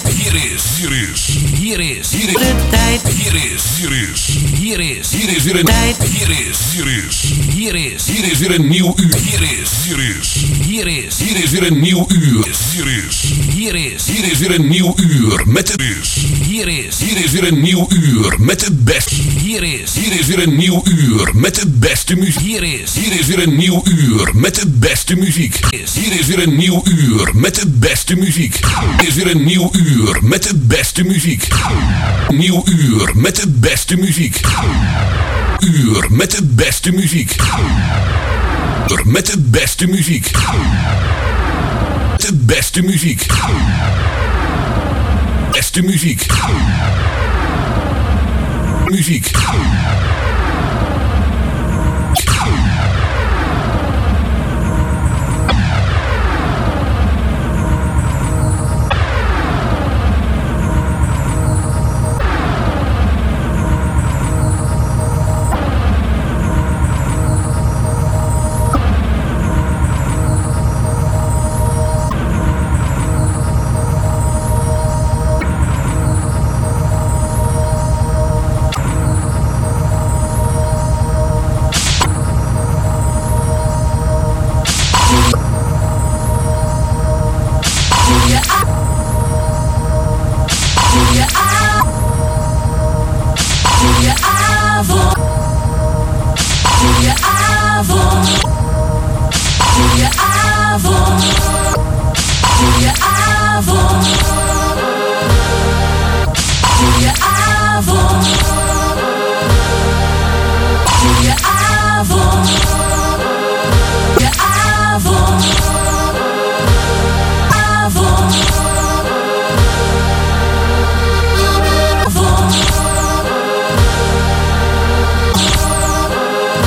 De tijd. Hier is weer een tijd. Hier is weer een nieuw uur. Hier is weer een nieuw uur. Hier is weer een nieuw uur met het Hier is weer een nieuw uur met het beste. Hier is weer een nieuw uur met het beste muziek. Hier is weer een nieuw uur met het beste muziek. Hier is weer een nieuw uur met het beste muziek. Hier is weer een nieuw uur met het beste muziek. Nieuw uur met het beste muziek. Uur met het beste muziek. Met het beste muziek. Met het beste muziek. Beste muziek. Muziek.